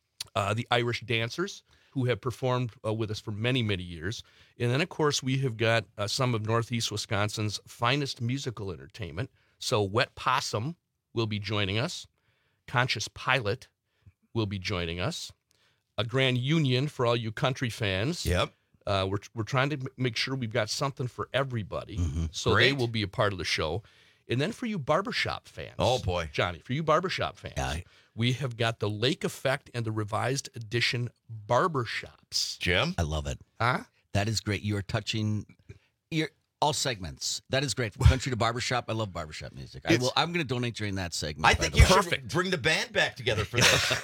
The Irish Dancers, who have performed with us for many, many years. And then, of course, we have got some of Northeast Wisconsin's finest musical entertainment. So Wet Possum will be joining us. Conscious Pilot will be joining us. A Grand Union for all you country fans. Yep. We're trying to make sure we've got something for everybody. Mm-hmm. So they will be a part of the show. And then for you barbershop fans. Oh, boy. Johnny, for you barbershop fans, we have got the Lake Effect and the Revised Edition barbershops. Jim? I love it. Huh? That is great. You are touching all segments. That is great. From country to barbershop. I love barbershop music. I'm going to donate during that segment. I think you should bring the band back together for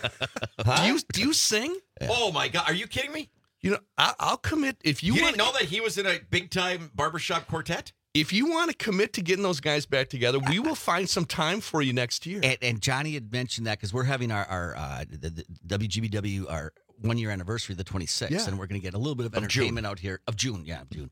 this. Do you sing? Yeah. Oh, my God. Are you kidding me? You know, I'll commit if you didn't know that he was in a big-time barbershop quartet? If you want to commit to getting those guys back together, we will find some time for you next year. And Johnny had mentioned that because we're having the WGBW, our 1 year anniversary, the 26th, and we're going to get a little bit of entertainment out here of June.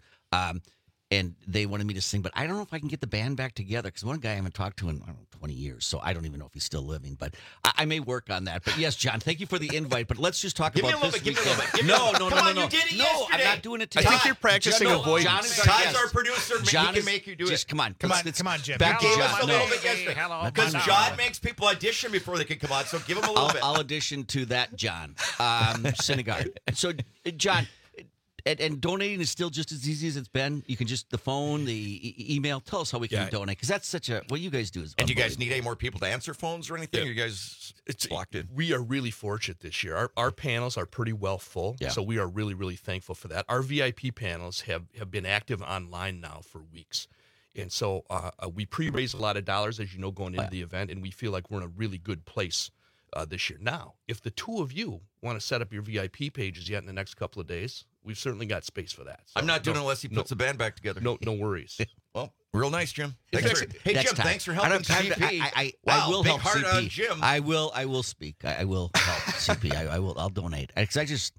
And they wanted me to sing, but I don't know if I can get the band back together because one guy I haven't talked to in 20 years, so I don't even know if he's still living. But I may work on that. But yes, John, thank you for the invite. But let's just talk about this weekend. No, You did it yesterday. I'm not doing it I today. think you're practicing avoidance. John is our producer. John he can make you do just it. come on, Come on, Jim. Back to John. Because John makes people audition before they can come on. So give him a little bit. I'll audition to that, John. Synagard. So, John. And donating is still just as easy as it's been. You can just the phone, the email. Tell us how we can donate because that's such a what you guys do is. And do you guys need any more people to answer phones or anything? You guys, it's locked in. We are really fortunate this year. Our panels are pretty well full, so we are really, really thankful for that. Our VIP panels have been active online now for weeks. And so we pre-raised a lot of dollars, as you know, going into the event, and we feel like we're in a really good place this year. Now, if the two of you want to set up your VIP pages yet in the next couple of days, we've certainly got space for that. So I'm not doing it unless he puts the band back together. No worries. Well, real nice, Jim. Hey, Jim, thanks for helping CP. I will big help heart CP. on Jim. I will speak. I will help CP. I'll donate. Because I just,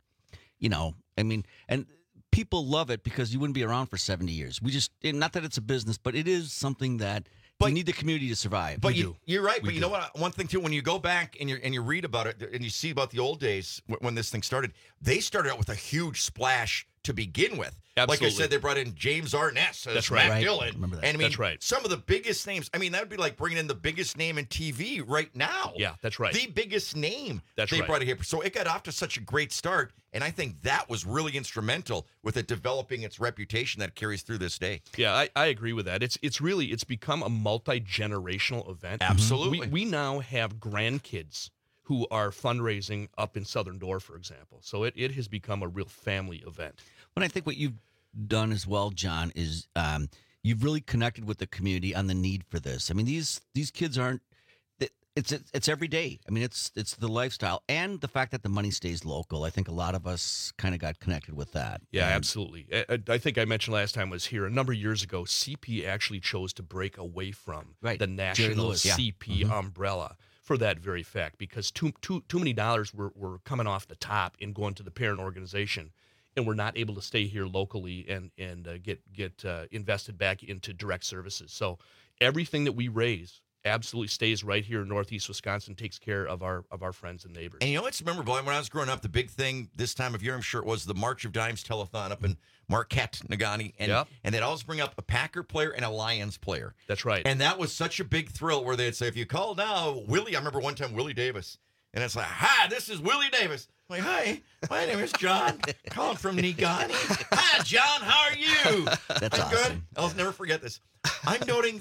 and people love it because you wouldn't be around for 70 years. We just, not that it's a business, but it is something that you need the community to survive. But you're right. But you know what? One thing too, when you go back and you read about it and you see about the old days when this thing started, they started out with a huge splash to begin with. Absolutely. Like I said, they brought in James Arness as That's right. Matt Right. Dillon. Remember that. And I mean, That's right. some of the biggest names. I mean, that would be like bringing in the biggest name in TV right now. Yeah, that's right. The biggest name That's they right. brought it here. So it got off to such a great start. And I think that was really instrumental with it developing its reputation that it carries through this day. Yeah, I agree with that. It's become a multi-generational event. Absolutely. We now have grandkids who are fundraising up in Southern Door, for example. So it has become a real family event. But I think what you've done as well, John, is you've really connected with the community on the need for this. I mean, these kids aren't. It's every day. I mean, it's the lifestyle and the fact that the money stays local. I think a lot of us kind of got connected with that. Yeah, absolutely. I think I mentioned last time I was here, a number of years ago, CP actually chose to break away from the national Lewis, yeah. CP umbrella for that very fact, because too many dollars were coming off the top and going to the parent organization, and we're not able to stay here locally and get invested back into direct services. So everything that we raise absolutely stays right here in Northeast Wisconsin, takes care of our friends and neighbors. And you know what's memorable? When I was growing up, the big thing this time of year, I'm sure it was the March of Dimes telethon up in Marquette, Negaunee. And they'd always bring up a Packer player and a Lions player. That's right. And that was such a big thrill where they'd say, if you call now, Willie, I remember one time Willie Davis. And it's like, hi, this is Willie Davis. I'm like, hi, my name is John, calling from Negaunee. Hi, John, how are you? That's I'm awesome. good. I'll never forget this. I'm donating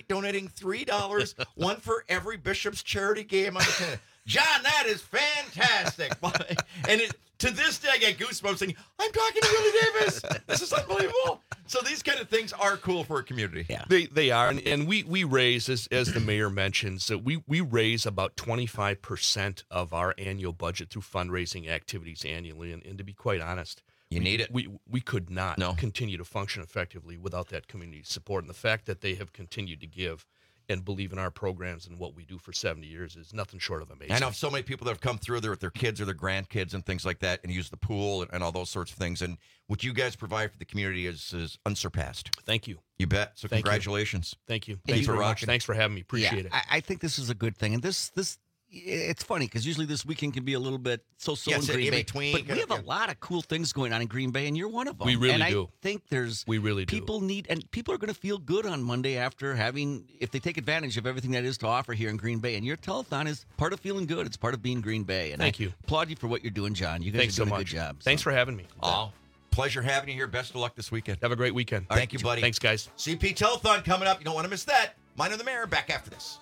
$3, one for every Bishop's charity game on the planet. John, that is fantastic. And to this day, I get goosebumps saying, I'm talking to Willie Davis. This is unbelievable. So these kind of things are cool for a community. Yeah. They are. And we raise, as the mayor mentions, that we raise about 25% of our annual budget through fundraising activities annually. And to be quite honest, you need it. We could not continue to function effectively without that community support. And the fact that they have continued to give and believe in our programs and what we do for 70 years is nothing short of amazing. I know so many people that have come through there with their kids or their grandkids and things like that and use the pool and all those sorts of things. And what you guys provide for the community is unsurpassed. Thank you. You bet. So Thank you. Congratulations. Thank you. Thanks Thanks for very much. rocking. Thanks for having me. Appreciate it. I think this is a good thing. And this it's funny because usually this weekend can be a little bit so-so in Green Bay. Between, but we have a lot of cool things going on in Green Bay, and you're one of them. We really and do. I think we really do. People need, and people are going to feel good on Monday after having, if they take advantage of everything that is to offer here in Green Bay. And your telethon is part of feeling good. It's part of being Green Bay. And Thank I you. applaud you for what you're doing, John. You guys Thanks are doing so a much. good job. Thanks for having me. Oh, pleasure having you here. Best of luck this weekend. Have a great weekend. Thank you, buddy. Thanks, guys. CP Telethon coming up. You don't want to miss that. Minor the Mayor back after this.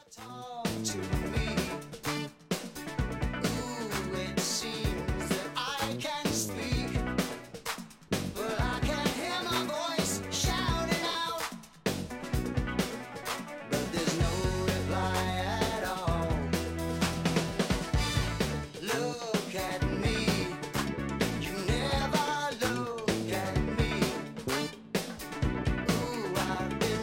I've been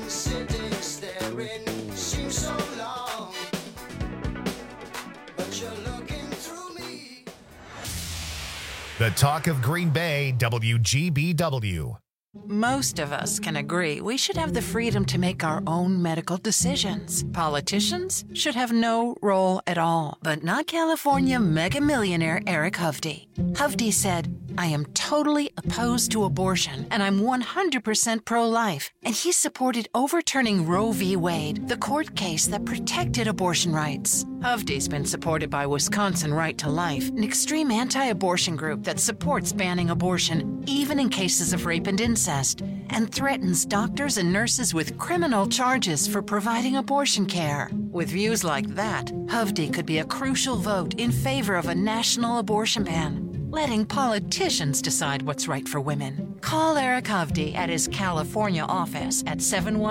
The Talk of Green Bay, WGBW. Most of us can agree we should have the freedom to make our own medical decisions. Politicians should have no role at all, but not California mega millionaire Eric Hovde. Hovde said, "I am totally opposed to abortion, and I'm 100% pro-life." And he supported overturning Roe v. Wade, the court case that protected abortion rights. Hovde's been supported by Wisconsin Right to Life, an extreme anti-abortion group that supports banning abortion, even in cases of rape and incest, and threatens doctors and nurses with criminal charges for providing abortion care. With views like that, Hovde could be a crucial vote in favor of a national abortion ban, letting politicians decide what's right for women. Call Eric Hovde at his California office at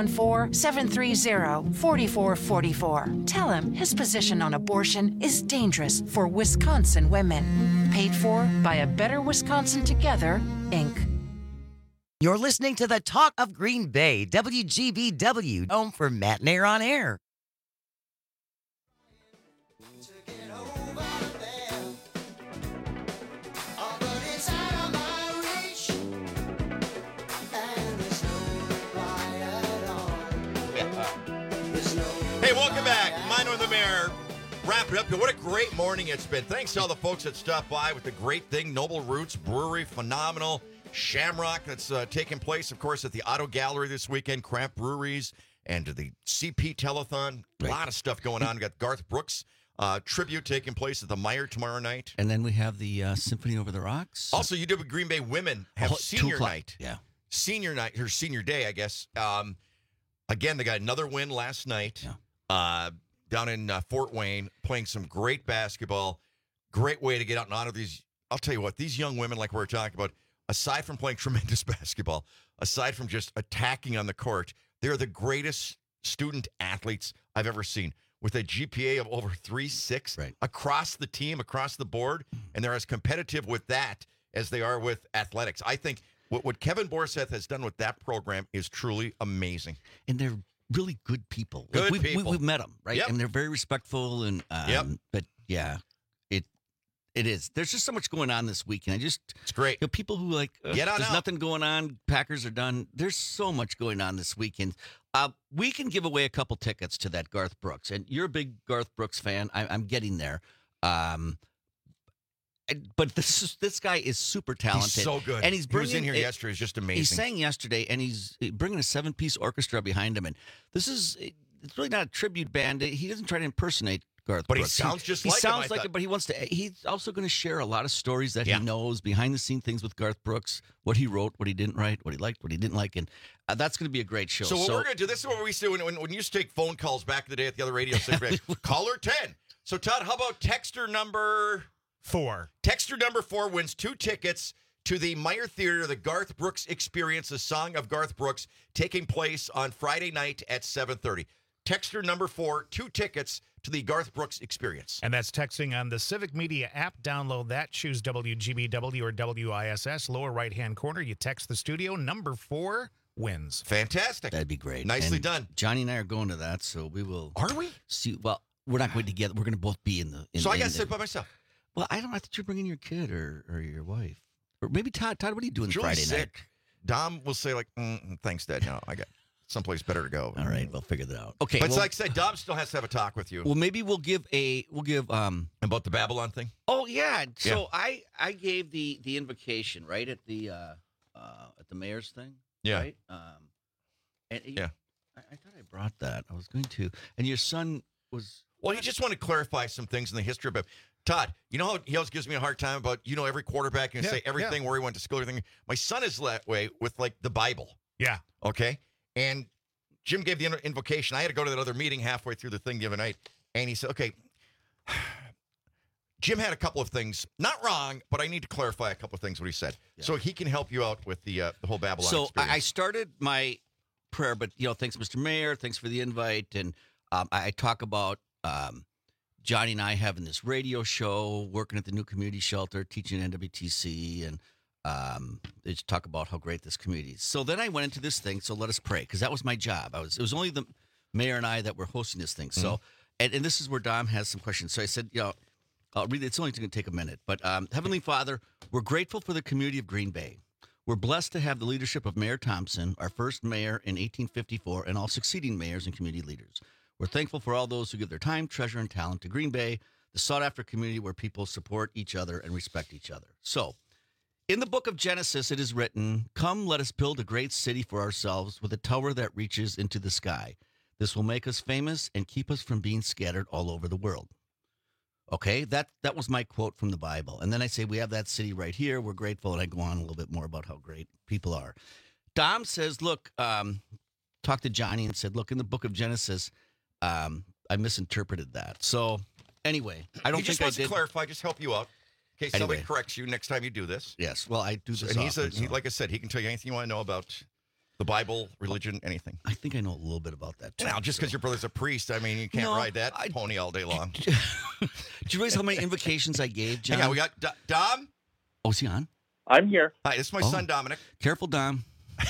714-730-4444. Tell him his position on abortion is dangerous for Wisconsin women. Paid for by A Better Wisconsin Together, Inc. You're listening to the Talk of Green Bay, WGBW, home for Matt and Air on Air. Hey, welcome back. Minor the Mayor. Wrap it up. What a great morning it's been. Thanks to all the folks that stopped by with the great thing. Noble Roots Brewery, phenomenal. Shamrock that's taking place, of course, at the Auto Gallery this weekend. Craft Breweries and the CP Telethon. A lot of stuff going on. We got Garth Brooks tribute taking place at the Meyer tomorrow night. And then we have the Symphony Over the Rocks. Also, you did with Green Bay women have senior night. Yeah. Senior night, or senior day, I guess. Again, they got another win last night down in Fort Wayne, playing some great basketball. Great way to get out and honor these. I'll tell you what, these young women, like we were talking about, aside from playing tremendous basketball, aside from just attacking on the court, they're the greatest student athletes I've ever seen, with a GPA of over 3.6 across the team, across the board, and they're as competitive with that as they are with athletics. I think what Kevin Borseth has done with that program is truly amazing. And they're really good people. Good people. We've met them, right? Yep. And they're very respectful. And But yeah, it is. There's just so much going on this weekend. It's great. People who get on there's out. nothing going on. Packers are done. There's so much going on this weekend. We can give away a couple tickets to that Garth Brooks, and you're a big Garth Brooks fan. I'm getting there. But this guy is super talented. He's so good. And he was in here yesterday. It's just amazing. He sang yesterday, and he's bringing a 7-piece orchestra behind him. And it's really not a tribute band. He doesn't try to impersonate Garth But he Brooks. sounds just he like him, sounds I like thought. it, but he wants to. He's also going to share a lot of stories that he knows, behind-the-scene things with Garth Brooks, what he wrote, what he didn't write, what he liked, what he didn't like. And that's going to be a great show. So what we're going to do, this is what we used to do when you used to take phone calls back in the day at the other radio station. Caller 10. So, Todd, how about texter number 4? Texter number 4 wins 2 tickets to the Meyer Theater, the Garth Brooks Experience, the Song of Garth Brooks, taking place on Friday night at 7:30. Texter number 4, 2 tickets to the Garth Brooks Experience. And that's texting on the Civic Media app. Download that. Choose WGBW or WISS. Lower right-hand corner. You text the studio. Number 4 wins. Fantastic. That'd be great. Nicely And done. Johnny and I are going to that, so we will. Are we? See, well, we're not going together. We're going to both be in the. So I got to sit by myself. Well, I don't know. I thought you were bringing your kid or your wife. Or maybe Todd. Todd, what are you doing Julie's Friday night? sick. Dom will say, like, thanks, Dad. No, I got someplace better to go. All right, we'll figure that out. Okay. But well, like I said, Dom still has to have a talk with you. Well, maybe we'll give about the Babylon thing. Oh yeah. So I gave the invocation right at the mayor's thing. Yeah. Right. I thought I brought that. I was going to. And your son was. Well, he just wanted to clarify some things in the history of it. Todd, you know how he always gives me a hard time about, every quarterback and say everything where he went to school, everything. My son is that way with, like, the Bible. Yeah. Okay? And Jim gave the invocation. I had to go to that other meeting halfway through the thing the other night, and he said, okay, Jim had a couple of things, not wrong, but I need to clarify a couple of things what he said. Yeah. So he can help you out with the whole Babylon experience. I started my prayer, but, thanks, Mr. Mayor. Thanks for the invite. And I talk about Johnny and I having this radio show, working at the new community shelter, teaching NWTC, and they just talk about how great this community is. So then I went into this thing, so let us pray, because that was my job. It was only the mayor and I that were hosting this thing. So, and this is where Dom has some questions. So I said, I'll read it. It's only going to take a minute. But Heavenly Father, we're grateful for the community of Green Bay. We're blessed to have the leadership of Mayor Thompson, our first mayor in 1854, and all succeeding mayors and community leaders. We're thankful for all those who give their time, treasure, and talent to Green Bay, the sought-after community where people support each other and respect each other. So, in the book of Genesis, it is written, "Come, let us build a great city for ourselves with a tower that reaches into the sky. This will make us famous and keep us from being scattered all over the world." Okay, that was my quote from the Bible. And then I say, we have that city right here. We're grateful. And I go on a little bit more about how great people are. Dom says, look, talked to Johnny and said, look, in the book of Genesis, I misinterpreted that. So anyway, I don't think I did. He just wants to clarify, just help you out. In case somebody Anyway. corrects you next time you do this. Yes, well, I do this And often, like I said, he can tell you anything you want to know about the Bible, religion, anything. I think I know a little bit about that, too. Now, just because your brother's a priest, I mean, you can't ride that pony all day long. Did you realize how many invocations I gave, John? Yeah, we got Dom. Oh, is he on? I'm here. Hi, this is my son, Dominic. Careful, Dom.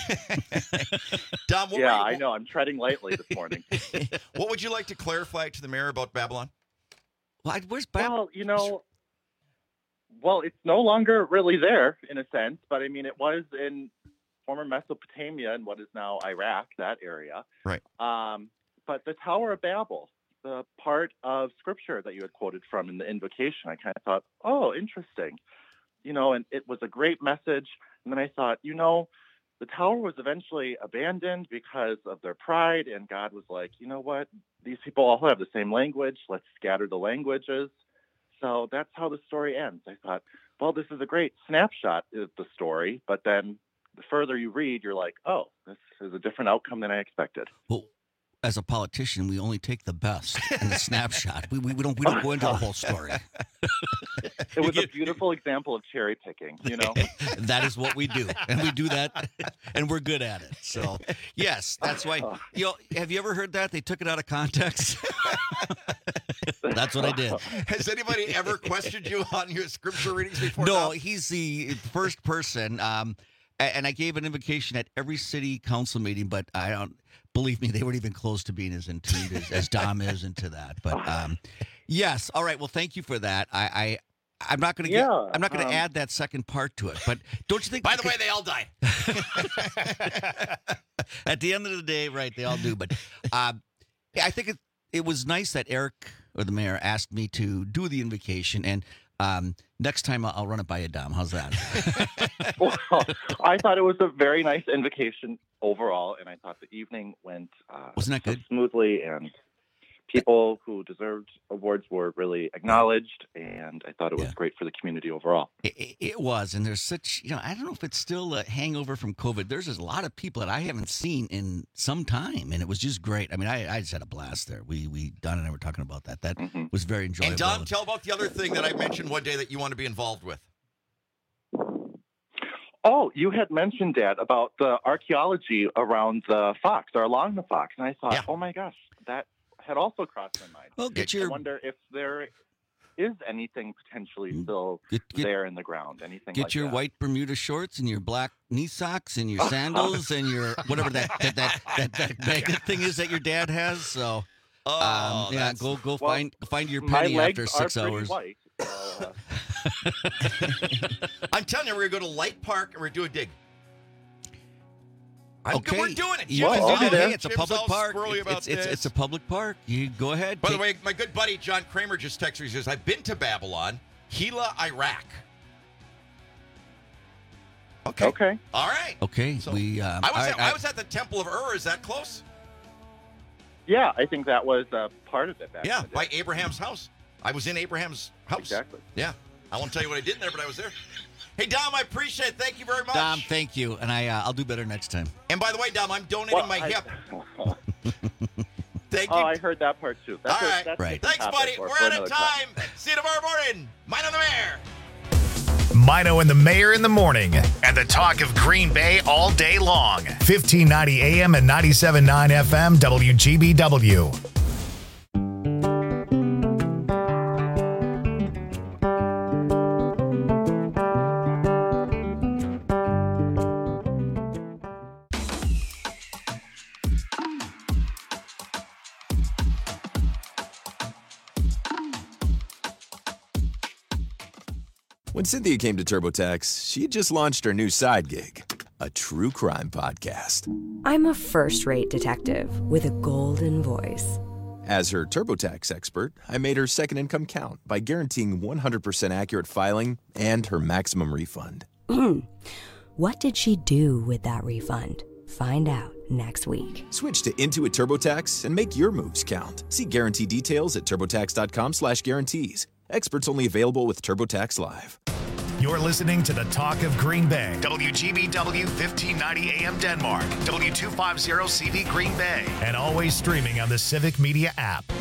Dom, I know. I'm treading lightly this morning. What would you like to clarify to the mayor about Babylon? Where's Babylon? Well, it's no longer really there in a sense, but I mean, it was in former Mesopotamia and what is now Iraq, that area. Right. But the Tower of Babel, the part of scripture that you had quoted from in the invocation, I kind of thought, oh, interesting. And it was a great message. And then I thought, the tower was eventually abandoned because of their pride. And God was like, you know what? These people all have the same language. Let's scatter the languages. So that's how the story ends. I thought, well, this is a great snapshot of the story. But then the further you read, you're like, oh, this is a different outcome than I expected. Well, as a politician, we only take the best in the snapshot. We don't go into the whole story. It was a beautiful example of cherry picking, That is what we do. And we do that, and we're good at it. So, yes, that's why. Have you ever heard that? They took it out of context. That's what I did. Has anybody ever questioned you on your scripture readings before? No, he's the first person. And I gave an invocation at every city council meeting, but I don't believe me, they weren't even close to being as in tune as Dom is into that. But yes, all right. Well, thank you for that. I'm not going to I'm not going to add that second part to it. But don't you think? By the way, they all die. At the end of the day, right? They all do. But I think it was nice that Eric or the mayor asked me to do the invocation, and next time I'll run it by you, Dom. How's that? Well, I thought it was a very nice invocation overall, and I thought the evening went wasn't that good? Smoothly, and people who deserved awards were really acknowledged, and I thought it was great for the community overall. It was, and there's such, I don't know if it's still a hangover from COVID. There's just a lot of people that I haven't seen in some time, and it was just great. I mean, I just had a blast there. Don and I were talking about that. That was very enjoyable. And Dom, tell about the other thing that I mentioned one day that you want to be involved with. Oh, you had mentioned, Dad, about the archaeology around the Fox, or along the Fox, and I thought, oh my gosh, that had also crossed my mind. Well, I wonder if there is anything potentially still there in the ground. Anything Get like your that. white Bermuda shorts and your black knee socks and your sandals and your whatever that magnet thing is that your dad has. So, go find your penny my after legs 6 are pretty hours. white, so, I'm telling you, we're going to go to Light Park and we're doing a dig. Okay, We're doing it. Hey, it's a Jim's public all park. squirrely about It's a public park. You go ahead. By the way, my good buddy John Kramer just texted me. He says, I've been to Babylon, Hela, Iraq. Okay. All right. Okay. So, I was at the Temple of Ur. Is that close? Yeah, I think that was part of it back Yeah, in the day. by Abraham's house. I was in Abraham's house. Exactly. Yeah. I won't tell you what I did in there, but I was there. Hey, Dom, I appreciate it. Thank you very much. Dom, thank you, and I'll do better next time. And by the way, Dom, I'm donating my hip. Thank you. Oh, I heard that part too. That's All right. that's a Right. different Thanks, topic buddy. for We're out another of time. See you tomorrow morning. Mine on the Mayor. Mino and the Mayor in the morning, and the talk of Green Bay all day long. 1590 AM and 97.9 FM WGBW. When Cynthia came to TurboTax, she had just launched her new side gig, a true crime podcast. I'm a first-rate detective with a golden voice. As her TurboTax expert, I made her second income count by guaranteeing 100% accurate filing and her maximum refund. What did she do with that refund? Find out next week. Switch to Intuit TurboTax and make your moves count. See guarantee details at turbotax.com/guarantees. Experts only available with TurboTax Live. You're listening to the Talk of Green Bay. WGBW 1590 AM Denmark. W250 CV Green Bay. And always streaming on the Civic Media app.